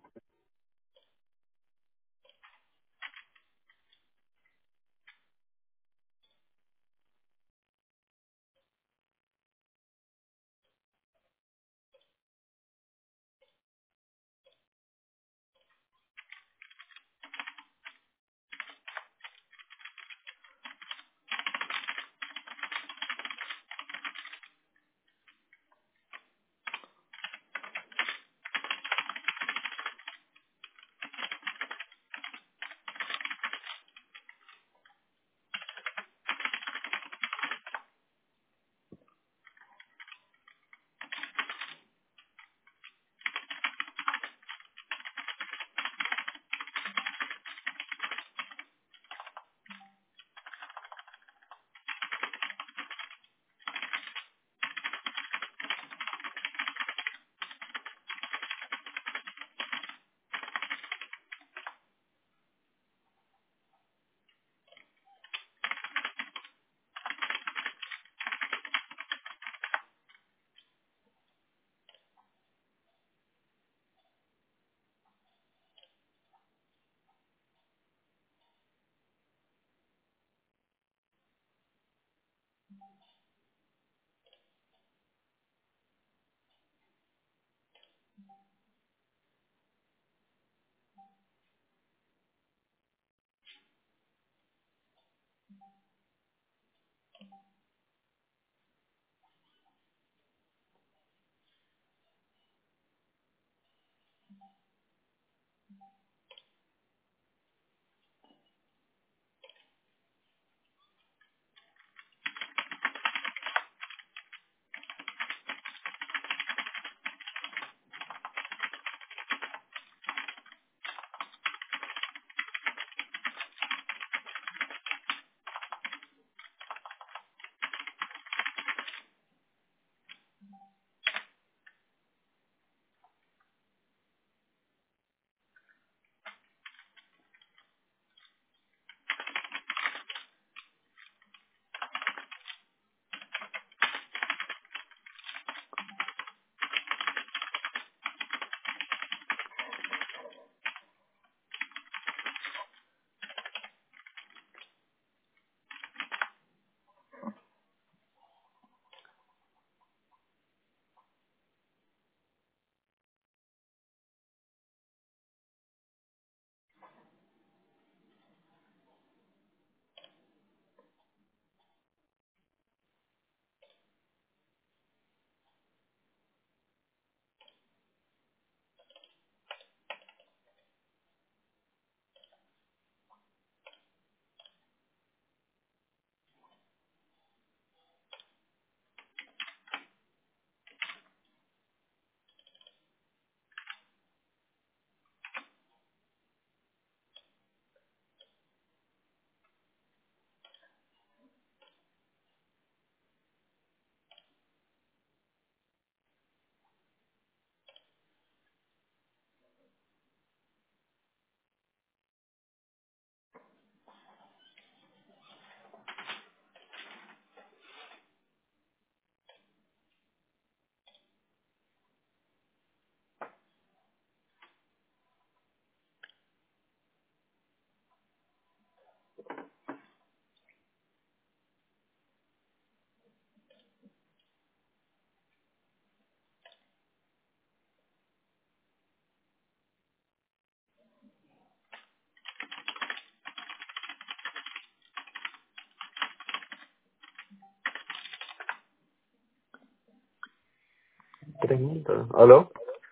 [SPEAKER 2] Pregunta. ¿Aló?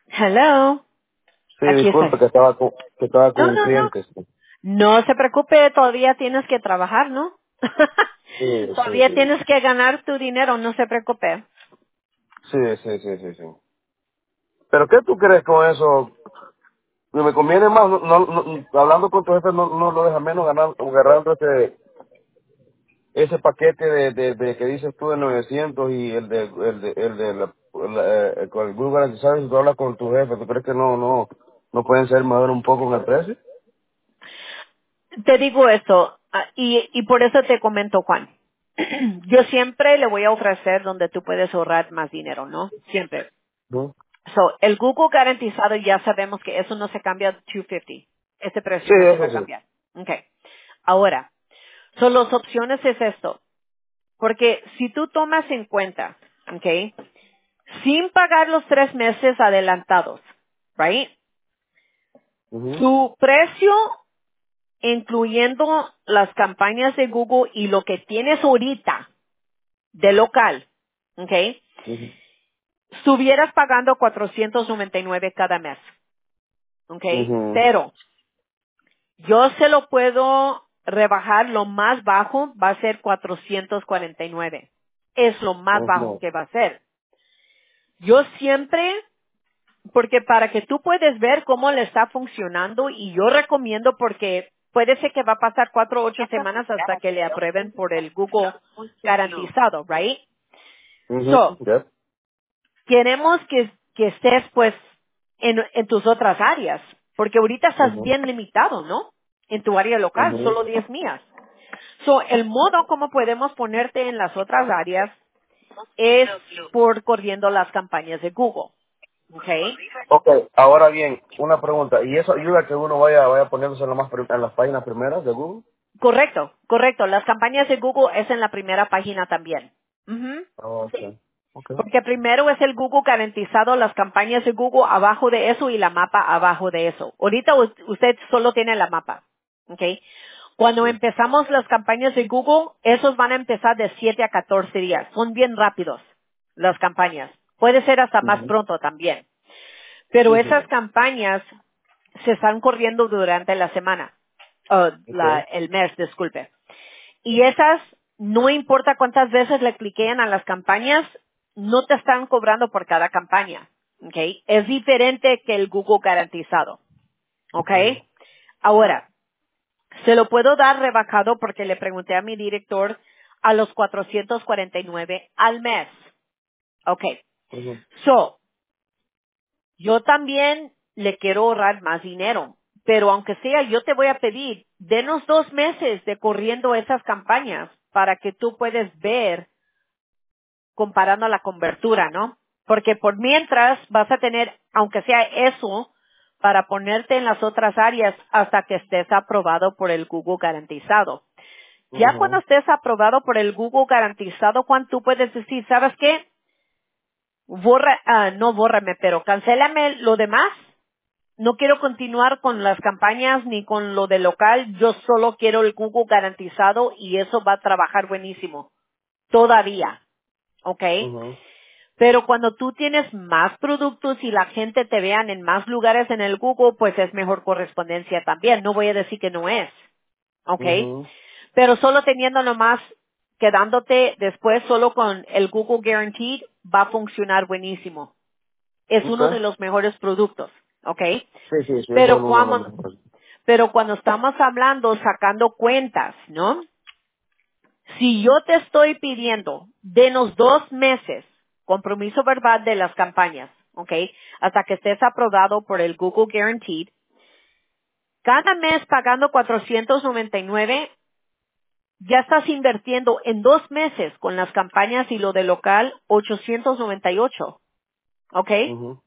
[SPEAKER 1] Hello.
[SPEAKER 2] Sí,
[SPEAKER 1] Aquí
[SPEAKER 2] disculpe
[SPEAKER 1] estoy.
[SPEAKER 2] que estaba con, que estaba con
[SPEAKER 1] No,
[SPEAKER 2] un
[SPEAKER 1] no, no.
[SPEAKER 2] cliente. Sí,
[SPEAKER 1] No se preocupe, todavía tienes que trabajar, ¿no?
[SPEAKER 2] sí, sí.
[SPEAKER 1] Todavía tienes que ganar tu dinero, no se preocupe.
[SPEAKER 2] Sí, sí, sí, sí, sí. ¿Pero qué tú crees con eso? Me conviene más, no, no, no- hablando con tu jefe no, no lo deja menos ganar, agarrando ese, ese paquete de, de, de que dices tú de novecientos y el de, el de, el de la, la, eh, con el Google Garantized Service, tú hablas con tu jefe, ¿tú crees que no, no, no pueden ser más un poco en el precio?
[SPEAKER 1] Te digo esto, ah, y, y por eso te comento, Juan. Yo siempre le voy a ofrecer donde tú puedes ahorrar más dinero, ¿no? Siempre.
[SPEAKER 2] ¿No?
[SPEAKER 1] So, el Google garantizado ya sabemos que eso no se cambia a doscientos cincuenta. Ese precio
[SPEAKER 2] Sí,
[SPEAKER 1] no se va
[SPEAKER 2] eso
[SPEAKER 1] a
[SPEAKER 2] sí.
[SPEAKER 1] cambiar. Okay. Ahora, son las opciones es esto. Porque si tú tomas en cuenta, okay, sin pagar los tres meses adelantados, right?
[SPEAKER 2] Ujú,
[SPEAKER 1] Su precio, incluyendo las campañas de Google y lo que tienes ahorita de local, okay,
[SPEAKER 2] ujú,
[SPEAKER 1] estuvieras pagando cuatrocientos noventa y nueve cada mes, okay,
[SPEAKER 2] ujú,
[SPEAKER 1] pero yo se lo puedo rebajar, lo más bajo va a ser cuatrocientos cuarenta y nueve. Es lo más bajo
[SPEAKER 2] ujú,
[SPEAKER 1] que va a ser. Yo siempre, porque para que tú puedas ver cómo le está funcionando, y yo recomiendo porque puede ser que va a pasar cuatro o ocho semanas hasta que le aprueben por el Google garantizado, right?
[SPEAKER 2] ujú,
[SPEAKER 1] So,
[SPEAKER 2] ya,
[SPEAKER 1] queremos que, que estés pues en, en tus otras áreas, porque ahorita estás
[SPEAKER 2] ujú,
[SPEAKER 1] bien limitado, ¿no? En tu área local,
[SPEAKER 2] ujú,
[SPEAKER 1] solo diez millas. So, el modo como podemos ponerte en las otras áreas es por corriendo las campañas de Google. ¿Ok?
[SPEAKER 2] Ok, ahora bien, una pregunta. ¿Y eso ayuda a que uno vaya vaya poniéndose en, lo más prim- en las páginas primeras de Google?
[SPEAKER 1] Correcto, correcto. Las campañas de Google es en la primera página también. Ujú.
[SPEAKER 2] Oh, ok. Ok.
[SPEAKER 1] Porque primero es el Google garantizado, las campañas de Google abajo de eso y la mapa abajo de eso. Ahorita u- usted solo tiene la mapa. ¿Ok? Cuando empezamos las campañas de Google, esos van a empezar de siete a catorce días. Son bien rápidos las campañas. Puede ser hasta más
[SPEAKER 2] Ujú.
[SPEAKER 1] pronto también. Pero
[SPEAKER 2] Sí, sí,
[SPEAKER 1] esas
[SPEAKER 2] sí.
[SPEAKER 1] campañas se están corriendo durante la semana, o la,
[SPEAKER 2] Okay.
[SPEAKER 1] el mes, disculpe. Y esas, no importa cuántas veces le cliquen a las campañas, no te están cobrando por cada campaña. ¿Ok? Es diferente que el Google garantizado. ¿Ok?
[SPEAKER 2] Ujú.
[SPEAKER 1] Ahora, se lo puedo dar rebajado porque le pregunté a mi director a los cuatrocientos cuarenta y nueve al mes. ¿Ok?
[SPEAKER 2] Ujú.
[SPEAKER 1] So, yo también le quiero ahorrar más dinero, pero aunque sea, yo te voy a pedir, denos dos meses de corriendo esas campañas para que tú puedas ver comparando la cobertura, ¿no? Porque por mientras vas a tener, aunque sea eso, para ponerte en las otras áreas hasta que estés aprobado por el Google garantizado. Ya cuando
[SPEAKER 2] Ujú.
[SPEAKER 1] estés aprobado por el Google garantizado, Juan, tú puedes decir, ¿sabes qué? Borra, ah, no bórrame, pero cancélame lo demás. No quiero continuar con las campañas ni con lo de local. Yo solo quiero el Google garantizado y eso va a trabajar buenísimo. Todavía. ¿Ok?
[SPEAKER 2] Ujú.
[SPEAKER 1] Pero cuando tú tienes más productos y la gente te vean en más lugares en el Google, pues es mejor correspondencia también. No voy a decir que no es. ¿Ok?
[SPEAKER 2] Ujú.
[SPEAKER 1] Pero solo teniendo nomás, quedándote después solo con el Google Guaranteed, va a funcionar buenísimo. Es uno
[SPEAKER 2] Okay.
[SPEAKER 1] de los mejores productos. ¿Ok?
[SPEAKER 2] Sí, sí, sí, eso es
[SPEAKER 1] Pero
[SPEAKER 2] uno de los
[SPEAKER 1] cuando,
[SPEAKER 2] mejores.
[SPEAKER 1] pero cuando estamos hablando, sacando cuentas, ¿no? Si yo te estoy pidiendo, denos dos meses, compromiso verbal de las campañas, ¿ok? Hasta que estés aprobado por el Google Guaranteed, cada mes pagando cuatrocientos noventa y nueve, ya estás invirtiendo en dos meses con las campañas y lo de local ochocientos noventa y ocho, ¿ok?
[SPEAKER 2] Ujú.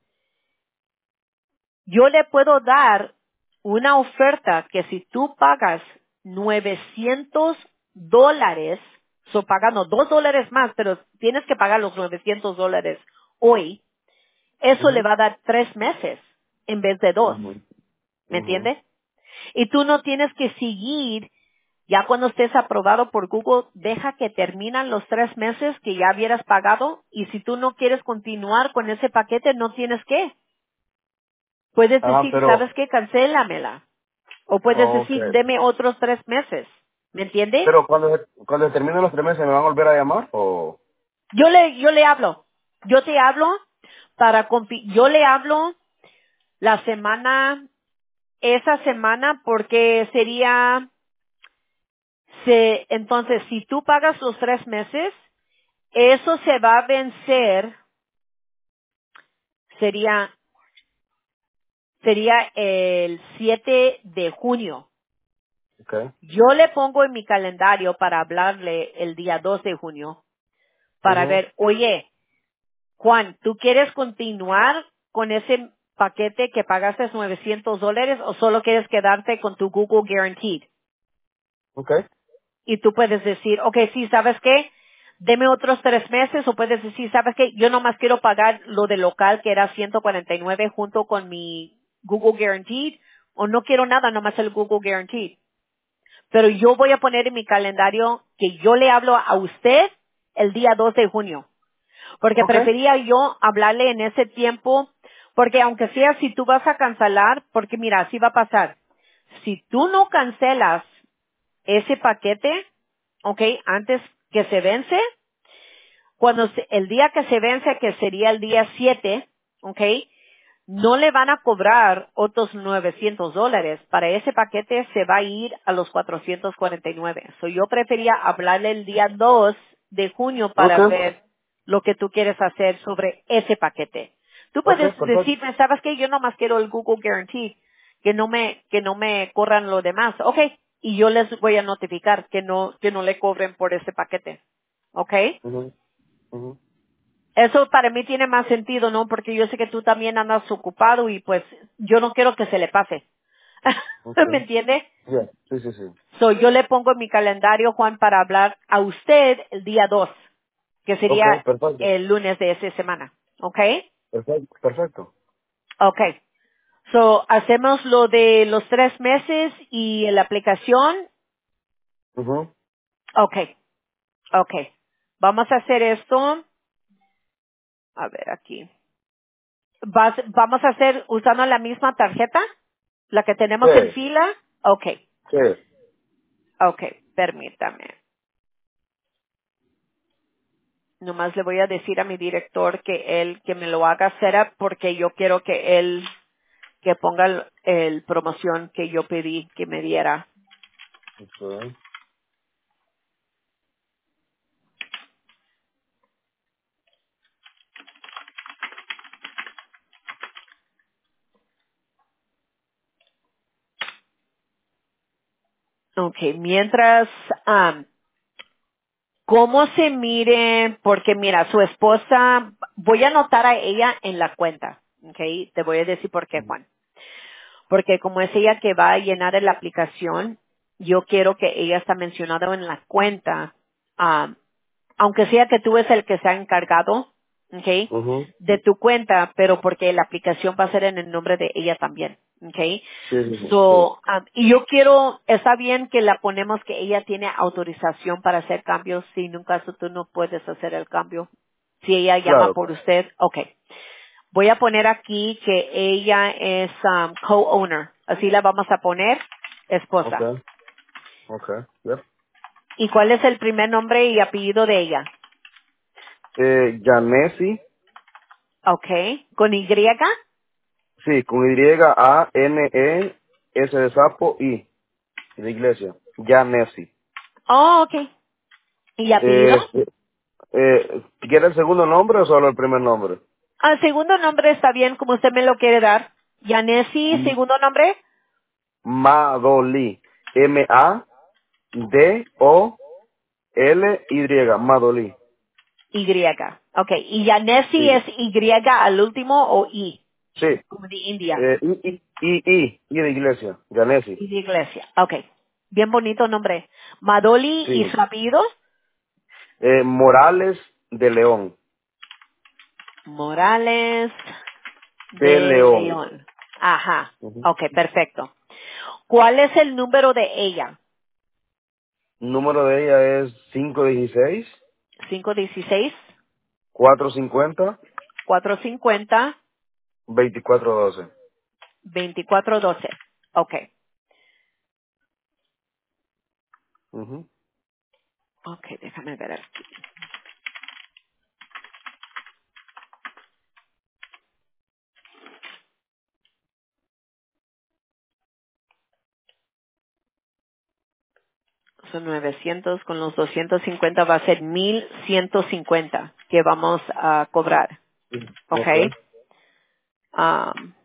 [SPEAKER 1] Yo le puedo dar una oferta que si tú pagas novecientos dólares, so pagando dos dólares más, pero tienes que pagar los novecientos dólares hoy, eso le
[SPEAKER 2] Ujú.
[SPEAKER 1] va a dar tres meses en vez de dos.
[SPEAKER 2] Ujú.
[SPEAKER 1] ¿Me
[SPEAKER 2] Ujú.
[SPEAKER 1] entiende? Y tú no tienes que seguir, ya cuando estés aprobado por Google, deja que terminan los tres meses que ya hubieras pagado y si tú no quieres continuar con ese paquete, no tienes que. Puedes
[SPEAKER 2] Ah,
[SPEAKER 1] decir,
[SPEAKER 2] pero,
[SPEAKER 1] ¿sabes qué? Cancélamela. O puedes decir,
[SPEAKER 2] okay.
[SPEAKER 1] deme otros tres meses. ¿Me entiende?
[SPEAKER 2] Pero cuando, cuando terminen los tres meses, ¿me van a volver a llamar? O...
[SPEAKER 1] Yo le, yo le hablo. Yo te hablo para, compi- yo le hablo la semana, esa semana porque sería, se, entonces si tú pagas los tres meses, eso se va a vencer, sería, sería el siete de junio.
[SPEAKER 2] Okay.
[SPEAKER 1] Yo le pongo en mi calendario para hablarle el día dos de junio para
[SPEAKER 2] Ujú.
[SPEAKER 1] ver, oye, Juan, ¿tú quieres continuar con ese paquete que pagaste novecientos dólares o solo quieres quedarte con tu Google Guaranteed?
[SPEAKER 2] Okay.
[SPEAKER 1] Y tú puedes decir, ok, sí, ¿sabes qué? Deme otros tres meses o puedes decir, ¿sabes qué? Yo nomás quiero pagar lo de local que era ciento cuarenta y nueve junto con mi Google Guaranteed o no quiero nada, nomás el Google Guaranteed. Pero yo voy a poner en mi calendario que yo le hablo a usted el día dos de junio. Porque
[SPEAKER 2] Okay.
[SPEAKER 1] prefería yo hablarle en ese tiempo, porque aunque sea si tú vas a cancelar, porque mira, así va a pasar. Si tú no cancelas ese paquete, ok, antes que se vence, cuando se- el día que se vence, que sería el día siete, ok, no le van a cobrar otros novecientos dólares. Para ese paquete se va a ir a los cuatrocientos cuarenta y nueve. So yo prefería hablarle el día dos de junio para
[SPEAKER 2] Okay.
[SPEAKER 1] ver lo que tú quieres hacer sobre ese paquete. Tú
[SPEAKER 2] Okay,
[SPEAKER 1] puedes
[SPEAKER 2] perfecto.
[SPEAKER 1] decirme, ¿sabes qué? Yo nomás quiero el Google Guarantee, que no me, que no me corran lo demás. Ok. Y yo les voy a notificar que no, que no le cobren por ese paquete. Ok.
[SPEAKER 2] Ujú. Ujú.
[SPEAKER 1] Eso para mí tiene más sentido, ¿no? Porque yo sé que tú también andas ocupado y pues yo no quiero que se le pase. ¿Me
[SPEAKER 2] Okay.
[SPEAKER 1] entiende?
[SPEAKER 2] Yeah. Sí, sí, sí.
[SPEAKER 1] So, yo le pongo en mi calendario, Juan, para hablar a usted el día dos, que
[SPEAKER 2] Okay,
[SPEAKER 1] sería
[SPEAKER 2] perfecto.
[SPEAKER 1] el lunes de esa semana. ¿Ok?
[SPEAKER 2] Perfecto. Perfecto.
[SPEAKER 1] Ok. So, hacemos lo de los tres meses y la aplicación
[SPEAKER 2] Ujú.
[SPEAKER 1] Okay, okay. Vamos a hacer esto. A ver aquí. Vas, vamos a hacer usando la misma tarjeta, la que tenemos en
[SPEAKER 2] Sí,
[SPEAKER 1] fila. Okay,
[SPEAKER 2] sí.
[SPEAKER 1] okay. Permítame. Nomás le voy a decir a mi director que él, que me lo haga setup porque yo quiero que él, que ponga el, el promoción que yo pedí que me diera.
[SPEAKER 2] Okay.
[SPEAKER 1] Okay, mientras, um, cómo se mire, porque mira, su esposa, voy a anotar a ella en la cuenta, okay, te voy a decir por qué, Juan. Porque como es ella que va a llenar la aplicación, yo quiero que ella está mencionada en la cuenta, um, aunque sea que tú es el que se ha encargado, okay,
[SPEAKER 2] Ujú.
[SPEAKER 1] de tu cuenta, pero porque la aplicación va a ser en el nombre de ella también, okay.
[SPEAKER 2] Sí, sí, sí. Sí.
[SPEAKER 1] So, um, y yo quiero, está bien que la ponemos que ella tiene autorización para hacer cambios, si en un caso tú no puedes hacer el cambio. Si ella llama
[SPEAKER 2] Claro.
[SPEAKER 1] por usted, okay. Voy a poner aquí que ella es um, co-owner, así la vamos a poner, esposa.
[SPEAKER 2] Okay. Okay. Yep.
[SPEAKER 1] ¿Y cuál es el primer nombre y apellido de ella?
[SPEAKER 2] Eh, Yanesi,
[SPEAKER 1] Okay. ¿Con Y?
[SPEAKER 2] sí, con Y, A, N, E, S de sapo, I, de iglesia. Yanesi.
[SPEAKER 1] Oh, okay. ¿Y apellido?
[SPEAKER 2] Eh, eh, eh, ¿quiere el segundo nombre o solo el primer nombre?
[SPEAKER 1] Ah, segundo nombre está bien, como usted me lo quiere dar. Yanesi,
[SPEAKER 2] M-
[SPEAKER 1] segundo nombre.
[SPEAKER 2] Madoli. M, A, D, O, L, Y, Madoli.
[SPEAKER 1] Y. Okay. ¿Y Yanesi
[SPEAKER 2] Sí.
[SPEAKER 1] es Y al último o I?
[SPEAKER 2] Sí.
[SPEAKER 1] Como de India.
[SPEAKER 2] Eh, I, I, I, I, I de iglesia. Yanesi.
[SPEAKER 1] Y de iglesia. Okay. Bien bonito nombre. Madoli y
[SPEAKER 2] Sí.
[SPEAKER 1] su apellido.
[SPEAKER 2] Eh, Morales de León.
[SPEAKER 1] Morales
[SPEAKER 2] De
[SPEAKER 1] de
[SPEAKER 2] León.
[SPEAKER 1] León. Ajá.
[SPEAKER 2] Ujú.
[SPEAKER 1] Okay, perfecto. ¿Cuál es el número de ella?
[SPEAKER 2] El número de ella es cinco dieciséis,
[SPEAKER 1] cinco dieciséis,
[SPEAKER 2] cuatro cincuenta,
[SPEAKER 1] cuatro cincuenta,
[SPEAKER 2] veinticuatro doce.
[SPEAKER 1] veinticuatro doce. Okay.
[SPEAKER 2] Ujú.
[SPEAKER 1] Okay, déjame ver aquí. Son novecientos, con los doscientos cincuenta va a ser mil ciento cincuenta que vamos a cobrar.
[SPEAKER 2] Sí.
[SPEAKER 1] ¿Ok?
[SPEAKER 2] Ok.
[SPEAKER 1] Um,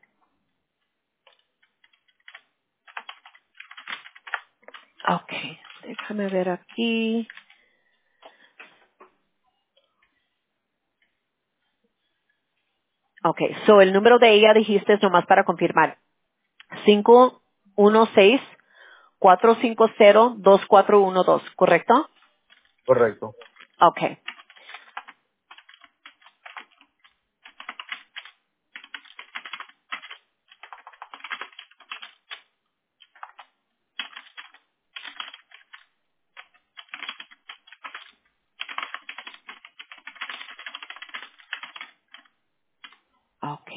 [SPEAKER 1] ok, déjame ver aquí. Ok, so el número de ella dijiste es nomás para confirmar. cinco uno seis, cuatro cinco cero, dos cuatro uno dos, ¿correcto?
[SPEAKER 2] Correcto.
[SPEAKER 1] Ok, ok.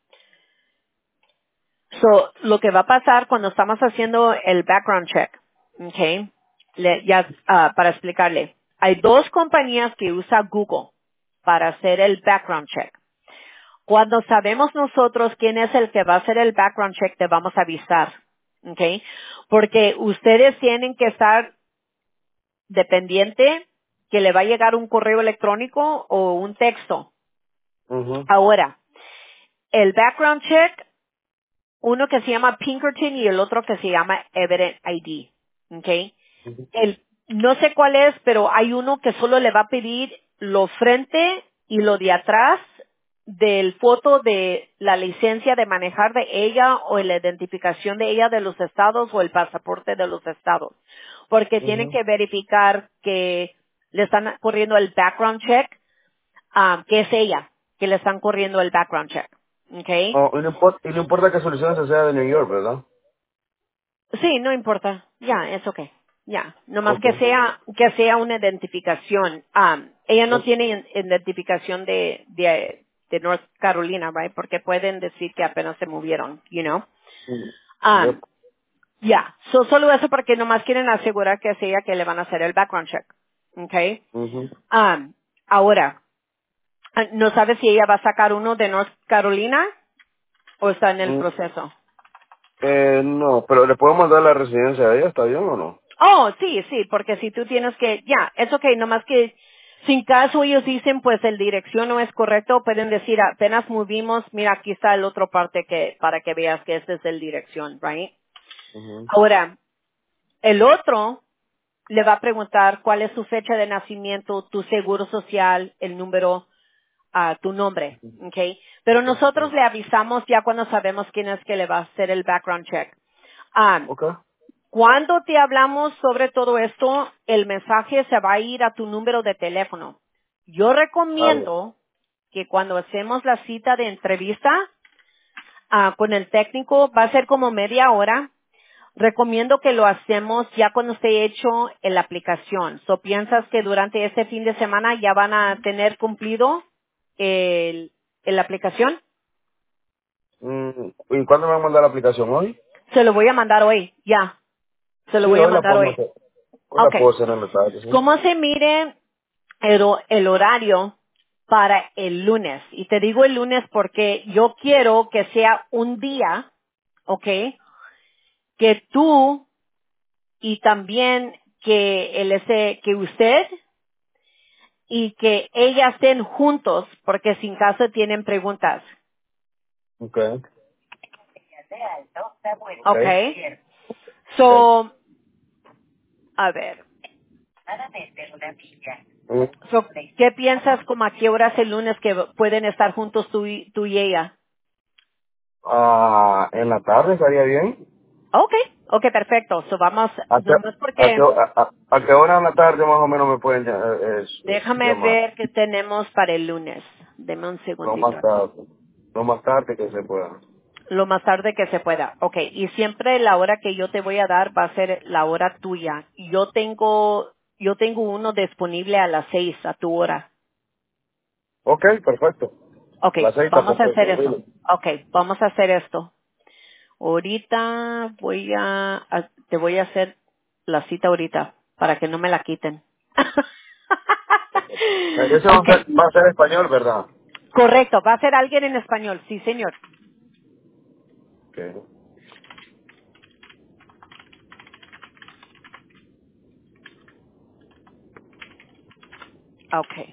[SPEAKER 1] So, lo que va a pasar cuando estamos haciendo el background check, okay, le- ya, ah, para explicarle, hay dos compañías que usa Google para hacer el background check. Cuando sabemos nosotros quién es el que va a hacer el background check, te vamos a avisar, okay, porque ustedes tienen que estar dependiente que le va a llegar un correo electrónico o un texto.
[SPEAKER 2] Ujú.
[SPEAKER 1] Ahora, el background check, uno que se llama Pinkerton y el otro que se llama Evident I D. ¿Ok?
[SPEAKER 2] Ujú.
[SPEAKER 1] El, no sé cuál es, pero hay uno que solo le va a pedir lo frente y lo de atrás del foto de la licencia de manejar de ella o la identificación de ella de los estados o el pasaporte de los estados. Porque tienen
[SPEAKER 2] Ujú.
[SPEAKER 1] que verificar que le están corriendo el background check, ah, que es ella, que le están corriendo el background check. ¿Ok?
[SPEAKER 2] Oh, y, no importa, y no importa que su licencia sea de New York, ¿verdad?
[SPEAKER 1] Sí, no importa. Ya, es okay. Ya, nomás que
[SPEAKER 2] Okay.
[SPEAKER 1] sea, que sea una identificación. Um, ella no
[SPEAKER 2] O-
[SPEAKER 1] tiene in- identificación de, de, de North Carolina, right? Porque pueden decir que apenas se movieron, you know.
[SPEAKER 2] mm,
[SPEAKER 1] Um,
[SPEAKER 2] yep.
[SPEAKER 1] ya, so, solo eso porque nomás quieren asegurar que es ella que le van a hacer el background check. Okay.
[SPEAKER 2] Ujú.
[SPEAKER 1] Um, ahora, ¿no sabes si ella va a sacar uno de North Carolina o está en el
[SPEAKER 2] Mm,
[SPEAKER 1] proceso?
[SPEAKER 2] eh, no, pero ¿le puedo mandar la residencia a ella? ¿Está bien o no?
[SPEAKER 1] Oh, sí, sí, porque si tú tienes que, ya, es ok, nomás que sin caso ellos dicen pues el dirección no es correcto, pueden decir apenas movimos, mira aquí está el otro parte que, para que veas que este es el dirección, right?
[SPEAKER 2] Ujú.
[SPEAKER 1] Ahora, el otro le va a preguntar cuál es su fecha de nacimiento, tu seguro social, el número, ah, tu nombre, ok? Pero nosotros le avisamos ya cuando sabemos quién es que le va a hacer el background check. Ah,
[SPEAKER 2] Okay.
[SPEAKER 1] Cuando te hablamos sobre todo esto, el mensaje se va a ir a tu número de teléfono. Yo
[SPEAKER 2] Está bien.
[SPEAKER 1] recomiendo que cuando hacemos la cita de entrevista ah, con el técnico, va a ser como media hora. Recomiendo que lo hacemos ya cuando esté hecho en la aplicación. ¿So piensas que durante este fin de semana ya van a tener cumplido el, el- la aplicación?
[SPEAKER 2] Mm, ¿Y cuándo me van a mandar la aplicación? ¿Hoy?
[SPEAKER 1] Se lo voy a mandar hoy, ya. Se lo
[SPEAKER 2] Sí,
[SPEAKER 1] voy a
[SPEAKER 2] hoy la
[SPEAKER 1] mandar
[SPEAKER 2] podemos
[SPEAKER 1] hoy.
[SPEAKER 2] hacer. Hoy la puedo
[SPEAKER 1] Okay.
[SPEAKER 2] hacer en la tarde, sí.
[SPEAKER 1] ¿Cómo se mire el, ho- el horario para el lunes? Y te digo el lunes porque yo quiero que sea un día, ¿ok? Que tú y también que el ese, que usted y que ella estén juntos, porque sin caso tienen preguntas,
[SPEAKER 2] Okay.
[SPEAKER 1] ¿ok?
[SPEAKER 2] Okay. Okay.
[SPEAKER 1] So, a ver,
[SPEAKER 2] Mm,
[SPEAKER 1] so, ¿qué piensas como a qué horas el lunes que pueden estar juntos tú y, tú y ella?
[SPEAKER 2] Ah, en la tarde estaría bien.
[SPEAKER 1] Okay, okay, perfecto. So vamos,
[SPEAKER 2] ¿A qué,
[SPEAKER 1] nomás
[SPEAKER 2] a qué,
[SPEAKER 1] porque
[SPEAKER 2] a, a- a qué hora en la tarde más o menos me pueden ll- eh, es- es-
[SPEAKER 1] déjame
[SPEAKER 2] llamar?
[SPEAKER 1] ver qué tenemos para el lunes. Deme un
[SPEAKER 2] No
[SPEAKER 1] segundito
[SPEAKER 2] más
[SPEAKER 1] aquí.
[SPEAKER 2] tarde. No más tarde que se pueda.
[SPEAKER 1] Lo más tarde que se pueda. Okay, y siempre la hora que yo te voy a dar va a ser la hora tuya. Yo tengo, yo tengo uno disponible a las seis, a tu hora.
[SPEAKER 2] Ok, perfecto.
[SPEAKER 1] Okay,
[SPEAKER 2] Las seis está
[SPEAKER 1] vamos a hacer
[SPEAKER 2] perfecto.
[SPEAKER 1] eso.
[SPEAKER 2] Dile.
[SPEAKER 1] Okay, vamos a hacer esto. Ahorita voy a, a- te voy a hacer la cita ahorita para que no me la quiten.
[SPEAKER 2] Eh, Ese va a
[SPEAKER 1] Okay.
[SPEAKER 2] ser, va a ser español, ¿verdad?
[SPEAKER 1] Correcto, va a ser alguien en español, sí señor.
[SPEAKER 2] Okay.
[SPEAKER 1] Okay.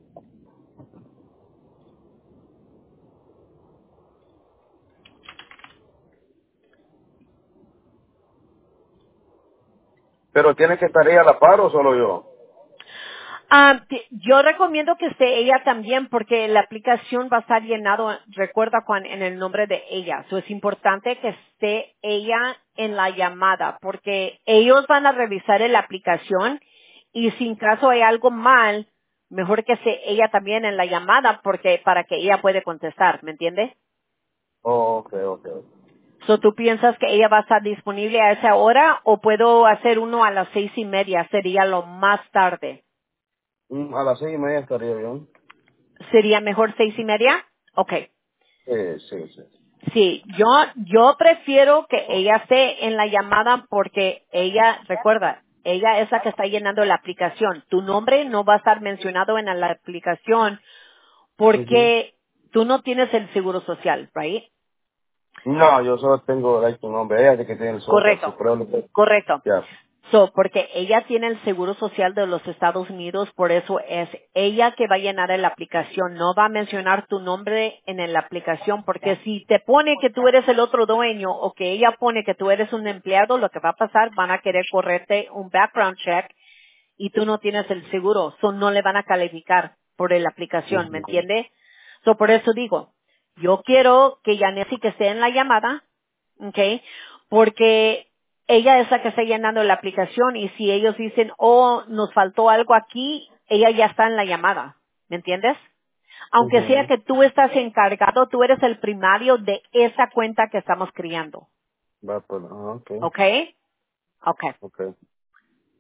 [SPEAKER 2] Pero tiene que estar ella a la par o solo yo.
[SPEAKER 1] Ah, ti- yo recomiendo que esté ella también porque la aplicación va a estar llenado, recuerda Juan, en el nombre de ella. So, es importante que esté ella en la llamada porque ellos van a revisar en la aplicación y si en caso hay algo mal, mejor que esté ella también en la llamada porque para que ella puede contestar, ¿me entiende?
[SPEAKER 2] Oh, ok, ok.
[SPEAKER 1] So, ¿tú piensas que ella va a estar disponible a esa hora o puedo hacer uno a las seis y media? Sería lo más tarde.
[SPEAKER 2] Mm, A las seis y media estaría bien.
[SPEAKER 1] ¿Sería mejor seis y media? Okay.
[SPEAKER 2] Sí, sí, sí.
[SPEAKER 1] Sí, yo, yo prefiero que ella esté en la llamada porque ella, recuerda, ella es la que está llenando la aplicación. Tu nombre no va a estar mencionado en la aplicación
[SPEAKER 2] Ujú.
[SPEAKER 1] porque tú no tienes el seguro social, right?
[SPEAKER 2] No, yo solo tengo like, tu nombre. Ella es la que tiene el social, sí,
[SPEAKER 1] Correcto,
[SPEAKER 2] pero lo que-
[SPEAKER 1] correcto.
[SPEAKER 2] ya.
[SPEAKER 1] So, porque ella tiene el seguro social de los Estados Unidos, por eso es ella que va a llenar la aplicación. No va a mencionar tu nombre en la aplicación, porque si te pone que tú eres el otro dueño o que ella pone que tú eres un empleado, lo que va a pasar, van a querer correrte un background check y tú no tienes el seguro. So, no le van a calificar por la aplicación, ¿me
[SPEAKER 2] Ujú.
[SPEAKER 1] entiende? So, por eso digo, yo quiero que Yanesi que esté en la llamada, ¿ok? Porque ella es la que está llenando la aplicación y si ellos dicen, oh, nos faltó algo aquí, ella ya está en la llamada, ¿me entiendes? Aunque sea
[SPEAKER 2] Ujú.
[SPEAKER 1] que tú estás encargado, tú eres el primario de esa cuenta que estamos criando,
[SPEAKER 2] Va, pues, ah, ok,
[SPEAKER 1] ¿ok? Ok.
[SPEAKER 2] ok.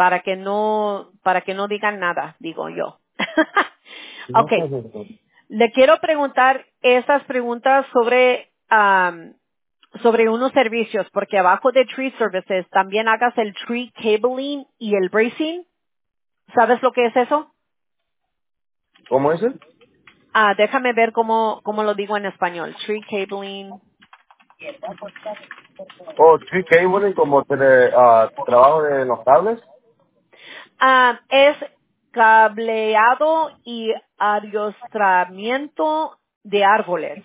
[SPEAKER 1] para que no, para que no digan nada, digo yo.
[SPEAKER 2] No
[SPEAKER 1] Okay.
[SPEAKER 2] pasa nada.
[SPEAKER 1] Le quiero preguntar esas preguntas sobre, am, sobre unos servicios, porque abajo de Tree Services también hagas el Tree Cabling y el Bracing. ¿Sabes lo que es eso?
[SPEAKER 2] ¿Cómo es?
[SPEAKER 1] Ah, déjame ver cómo, cómo lo digo en español. Tree Cabling.
[SPEAKER 2] Oh, tree cabling, como tele, ah, trabajo de los cables.
[SPEAKER 1] Ah, es cableado y adiestramiento de árboles.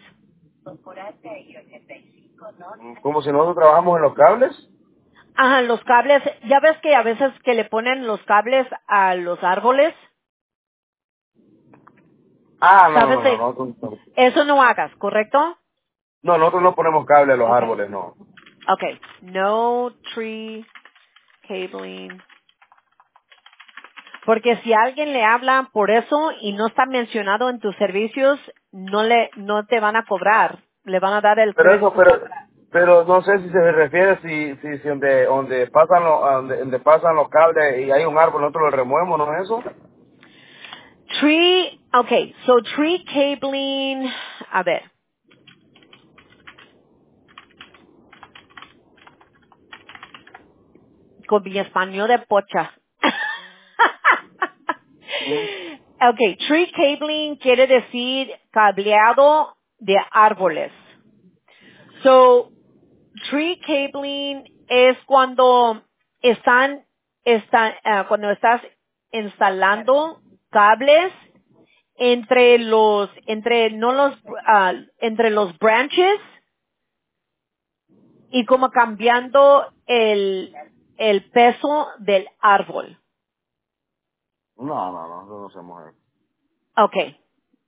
[SPEAKER 2] Como si nosotros trabajamos en los cables.
[SPEAKER 1] Ajá, los cables, ya ves que a veces que le ponen los cables a los árboles,
[SPEAKER 2] Ah, no,
[SPEAKER 1] ¿sabes?
[SPEAKER 2] no, no,
[SPEAKER 1] de-
[SPEAKER 2] nosotros no.
[SPEAKER 1] Eso no hagas, ¿correcto?
[SPEAKER 2] No, nosotros no ponemos cable a los
[SPEAKER 1] Okay.
[SPEAKER 2] árboles, no.
[SPEAKER 1] Okay. No tree cabling. Porque si alguien le habla por eso y no está mencionado en tus servicios, no le, no te van a cobrar. Le van a dar el
[SPEAKER 2] Pero eso,
[SPEAKER 1] crédito.
[SPEAKER 2] pero, pero no sé si se refiere si, si, si donde, donde pasan los, donde, donde pasan los cables y hay un árbol, nosotros lo removemos, ¿no es eso?
[SPEAKER 1] Tree, okay, so tree cabling, a ver, con mi español de pocha.
[SPEAKER 2] Sí.
[SPEAKER 1] Okay, tree cabling quiere decir cableado de árboles. So, tree cabling es cuando están, están ah, cuando estás instalando cables entre los, entre no los, ah, entre los branches y como cambiando el, el peso del árbol.
[SPEAKER 2] No, no, no, nosotros no hacemos eso.
[SPEAKER 1] Okay.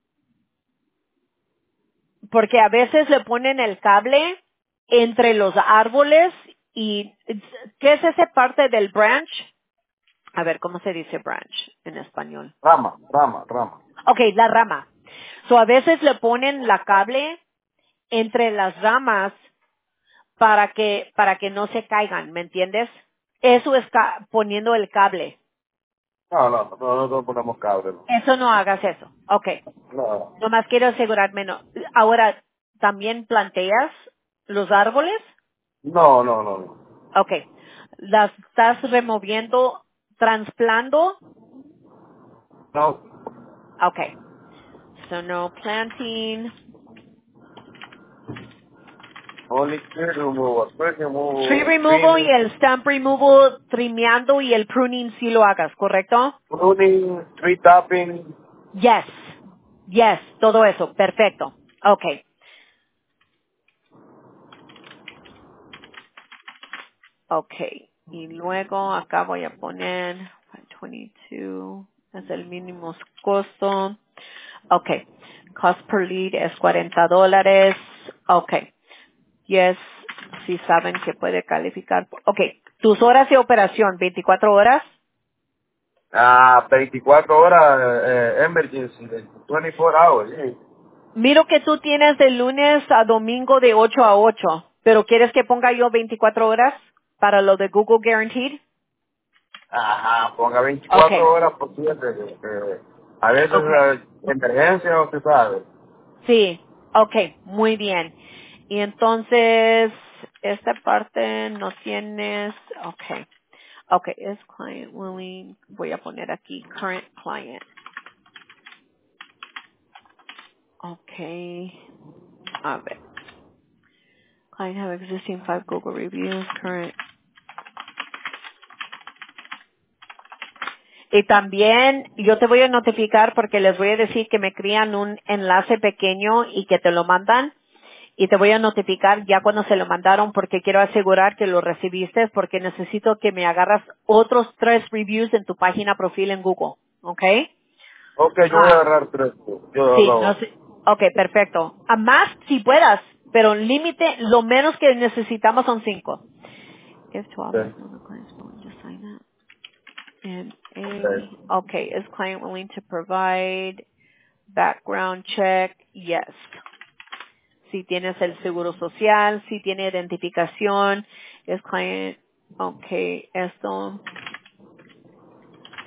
[SPEAKER 1] Porque a veces le ponen el cable entre los árboles y ¿qué es esa parte del branch? A ver, ¿cómo se dice branch en español?
[SPEAKER 2] Rama, rama, rama.
[SPEAKER 1] Okay, la rama. So a veces le ponen la cable entre las ramas para que para que no se caigan, ¿me entiendes? Eso es ca- poniendo el cable.
[SPEAKER 2] No, no, no, nosotros no ponemos cable, no.
[SPEAKER 1] Eso no hagas eso. Okay.
[SPEAKER 2] No,
[SPEAKER 1] Nomás quiero asegurarme no. Ahora, ¿también planteas los árboles?
[SPEAKER 2] no, no, no. No.
[SPEAKER 1] Okay. ¿Las estás removiendo, trasplando?
[SPEAKER 2] No.
[SPEAKER 1] Okay. So no planting.
[SPEAKER 2] Only tree removal, tree
[SPEAKER 1] Tree
[SPEAKER 2] removal,
[SPEAKER 1] removal y
[SPEAKER 2] trimming,
[SPEAKER 1] el stump removal, trimeando y el pruning sí lo hagas, ¿correcto?
[SPEAKER 2] pruning, tree tapping.
[SPEAKER 1] Yes. Yes. Todo eso. Perfecto. Okay. Okay. Y luego acá voy a poner veintidós. Es el mínimo costo. Okay. Cost per lead es cuarenta dólares. Okay. Yes, si saben que puede calificar. Okay. Tus horas de operación, veinticuatro horas.
[SPEAKER 2] Ah, veinticuatro horas, eh, emergency, veinticuatro hours, sí.
[SPEAKER 1] Miro que tú tienes de lunes a domingo de ocho a ocho, pero ¿quieres que ponga yo veinticuatro horas para lo de Google Guaranteed?
[SPEAKER 2] Ajá, ponga veinticuatro
[SPEAKER 1] Okay.
[SPEAKER 2] horas por siete, que, que a veces
[SPEAKER 1] Okay.
[SPEAKER 2] eh, emergencia, usted sabe.
[SPEAKER 1] Sí. Okay. Muy bien. Y entonces, esta parte no tienes, okay. Okay, es client willing, voy a poner aquí current client. Okay. A ver. Client have existing five Google reviews, current. Y también yo te voy a notificar porque les voy a decir que me crían un enlace pequeño y que te lo mandan. Y te voy a notificar ya cuando se lo mandaron porque quiero asegurar que lo recibiste porque necesito que me agarras otros tres reviews en tu página profil en Google. ¿Ok?
[SPEAKER 2] Ok, yo voy a
[SPEAKER 1] Ah,
[SPEAKER 2] agarrar tres, yo
[SPEAKER 1] sí,
[SPEAKER 2] lo
[SPEAKER 1] no
[SPEAKER 2] hago.
[SPEAKER 1] sé. Ok, perfecto. A más si puedas, pero límite, lo menos que necesitamos son cinco. If twelve has
[SPEAKER 2] Sí,
[SPEAKER 1] no the client's willing to sign up. And
[SPEAKER 2] sí.
[SPEAKER 1] A, okay, is client willing to provide background check? Yes. Si tienes el seguro social, si tiene identificación, es client, okay, esto,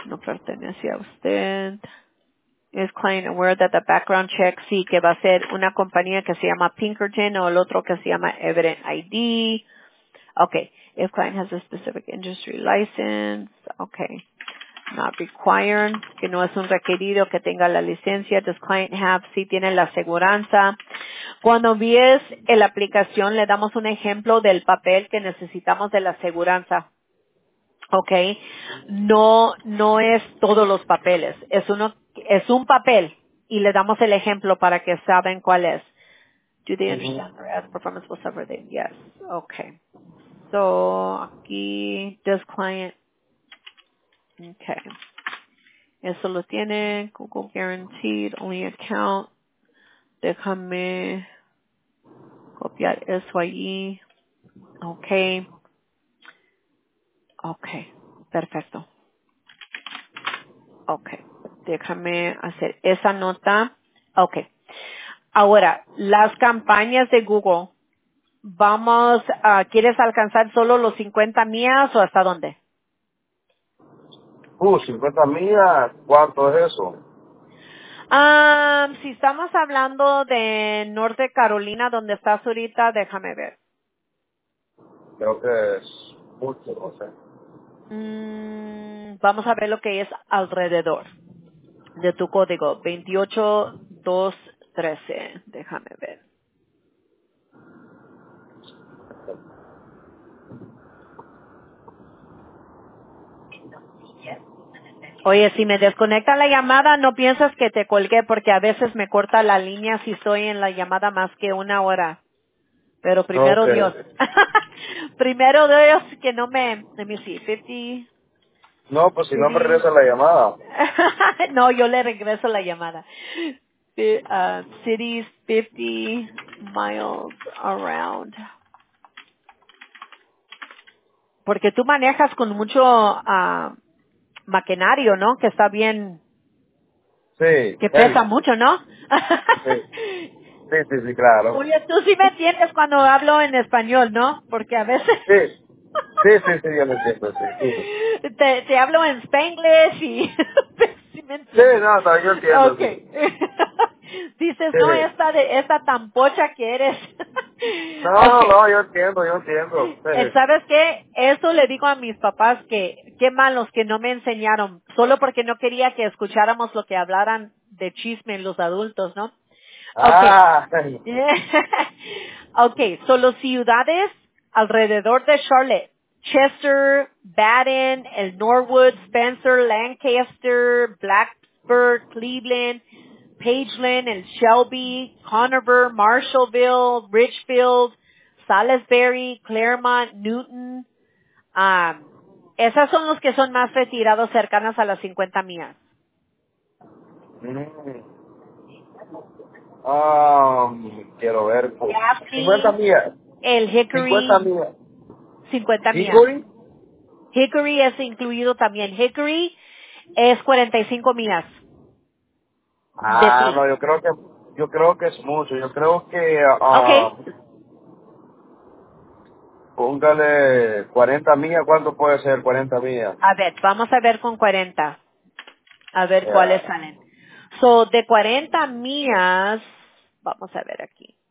[SPEAKER 1] No pertenece a usted. Is client aware that the background check, sí, que va a ser una compañía que se llama Pinkerton o el otro que se llama Evident I D. Okay. If client has a specific industry license. Okay. Not required, que no es un requerido que tenga la licencia. Does client have, sí tiene la aseguranza. Cuando envíes la aplicación, le damos un ejemplo del papel que necesitamos de la aseguranza. Okay. No, no es todos los papeles. Es uno, es un papel y le damos el ejemplo para que saben cuál es. Do they
[SPEAKER 2] Ujú.
[SPEAKER 1] understand their ad performance will suffer? They, yes. Okay. So, aquí, does client, okay. Eso lo tiene, Google Guaranteed, only account. Déjame copiar eso allí. Okay. Okay. Perfecto. Okay. Déjame hacer esa nota. Okay. Ahora, las campañas de Google, vamos, a, ¿quieres alcanzar solo los cincuenta millas o hasta dónde?
[SPEAKER 2] Uh, cincuenta millas, ¿cuánto es eso?
[SPEAKER 1] Ah, si estamos hablando de Norte Carolina, donde estás ahorita, déjame ver.
[SPEAKER 2] Creo que es mucho, no sé.
[SPEAKER 1] Mm, vamos a ver lo que es alrededor de tu código. veintiocho dos trece. Déjame ver. Oye, si me desconecta la llamada, no piensas que te colgué porque a veces me corta la línea si estoy en la llamada más que una hora. Pero primero Dios.
[SPEAKER 2] Ok.
[SPEAKER 1] Primero Dios que no me, let me see, fifty
[SPEAKER 2] No, pues si no me
[SPEAKER 1] cities.
[SPEAKER 2] regresa la llamada.
[SPEAKER 1] No, yo le regreso la llamada. Fi- uh, cities fifty miles around. Porque tú manejas con mucho ah, maquinario, ¿no? Que está bien,
[SPEAKER 2] Sí,
[SPEAKER 1] que pesa
[SPEAKER 2] heavy.
[SPEAKER 1] mucho, ¿no?
[SPEAKER 2] Sí, sí, sí, sí, claro.
[SPEAKER 1] Oye, tú sí me entiendes cuando hablo en español, ¿no? Porque a veces
[SPEAKER 2] Sí, sí, sí, sí, yo lo entiendo, sí. Sí,
[SPEAKER 1] te, te hablo en Spanglish y sí me
[SPEAKER 2] sí,
[SPEAKER 1] entiendes.
[SPEAKER 2] no, no, yo entiendo, sí.
[SPEAKER 1] Okay. Dices, no,
[SPEAKER 2] Sí.
[SPEAKER 1] esta de esta tan pocha que eres.
[SPEAKER 2] No,
[SPEAKER 1] Okay.
[SPEAKER 2] no, yo entiendo, yo entiendo.
[SPEAKER 1] Eh,
[SPEAKER 2] Sí.
[SPEAKER 1] ¿Sabes qué? Eso le digo a mis papás que qué malos que no me enseñaron, solo porque no quería que escucháramos lo que hablaran de chisme los adultos, ¿no? Okay.
[SPEAKER 2] Ah,
[SPEAKER 1] Okay, so las ciudades alrededor de Charlotte, Chester, Baden, el Norwood, Spencer, Lancaster, Blacksburg, Cleveland, Pageland, el Shelby, Conover, Marshallville, Richfield, Salisbury, Claremont, Newton. Um, esas son los que son más retirados cercanas a las cincuenta millas.
[SPEAKER 2] mm, ah, quiero ver. pues, cincuenta
[SPEAKER 1] Gaffney,
[SPEAKER 2] millas.
[SPEAKER 1] el
[SPEAKER 2] cincuenta
[SPEAKER 1] Hickory,
[SPEAKER 2] millas.
[SPEAKER 1] cincuenta millas.
[SPEAKER 2] ¿Hickory?
[SPEAKER 1] Hickory es incluido también. Hickory es cuarenta y cinco millas de
[SPEAKER 2] Ah,
[SPEAKER 1] ti.
[SPEAKER 2] no, yo creo que, yo creo que es mucho. Yo creo que, ah,
[SPEAKER 1] Okay.
[SPEAKER 2] póngale cuarenta millas. ¿Cuánto puede ser cuarenta millas?
[SPEAKER 1] A ver, vamos a ver con cuarenta. A ver cuáles
[SPEAKER 2] Ya.
[SPEAKER 1] salen. So, de cuarenta millas, vamos a ver aquí.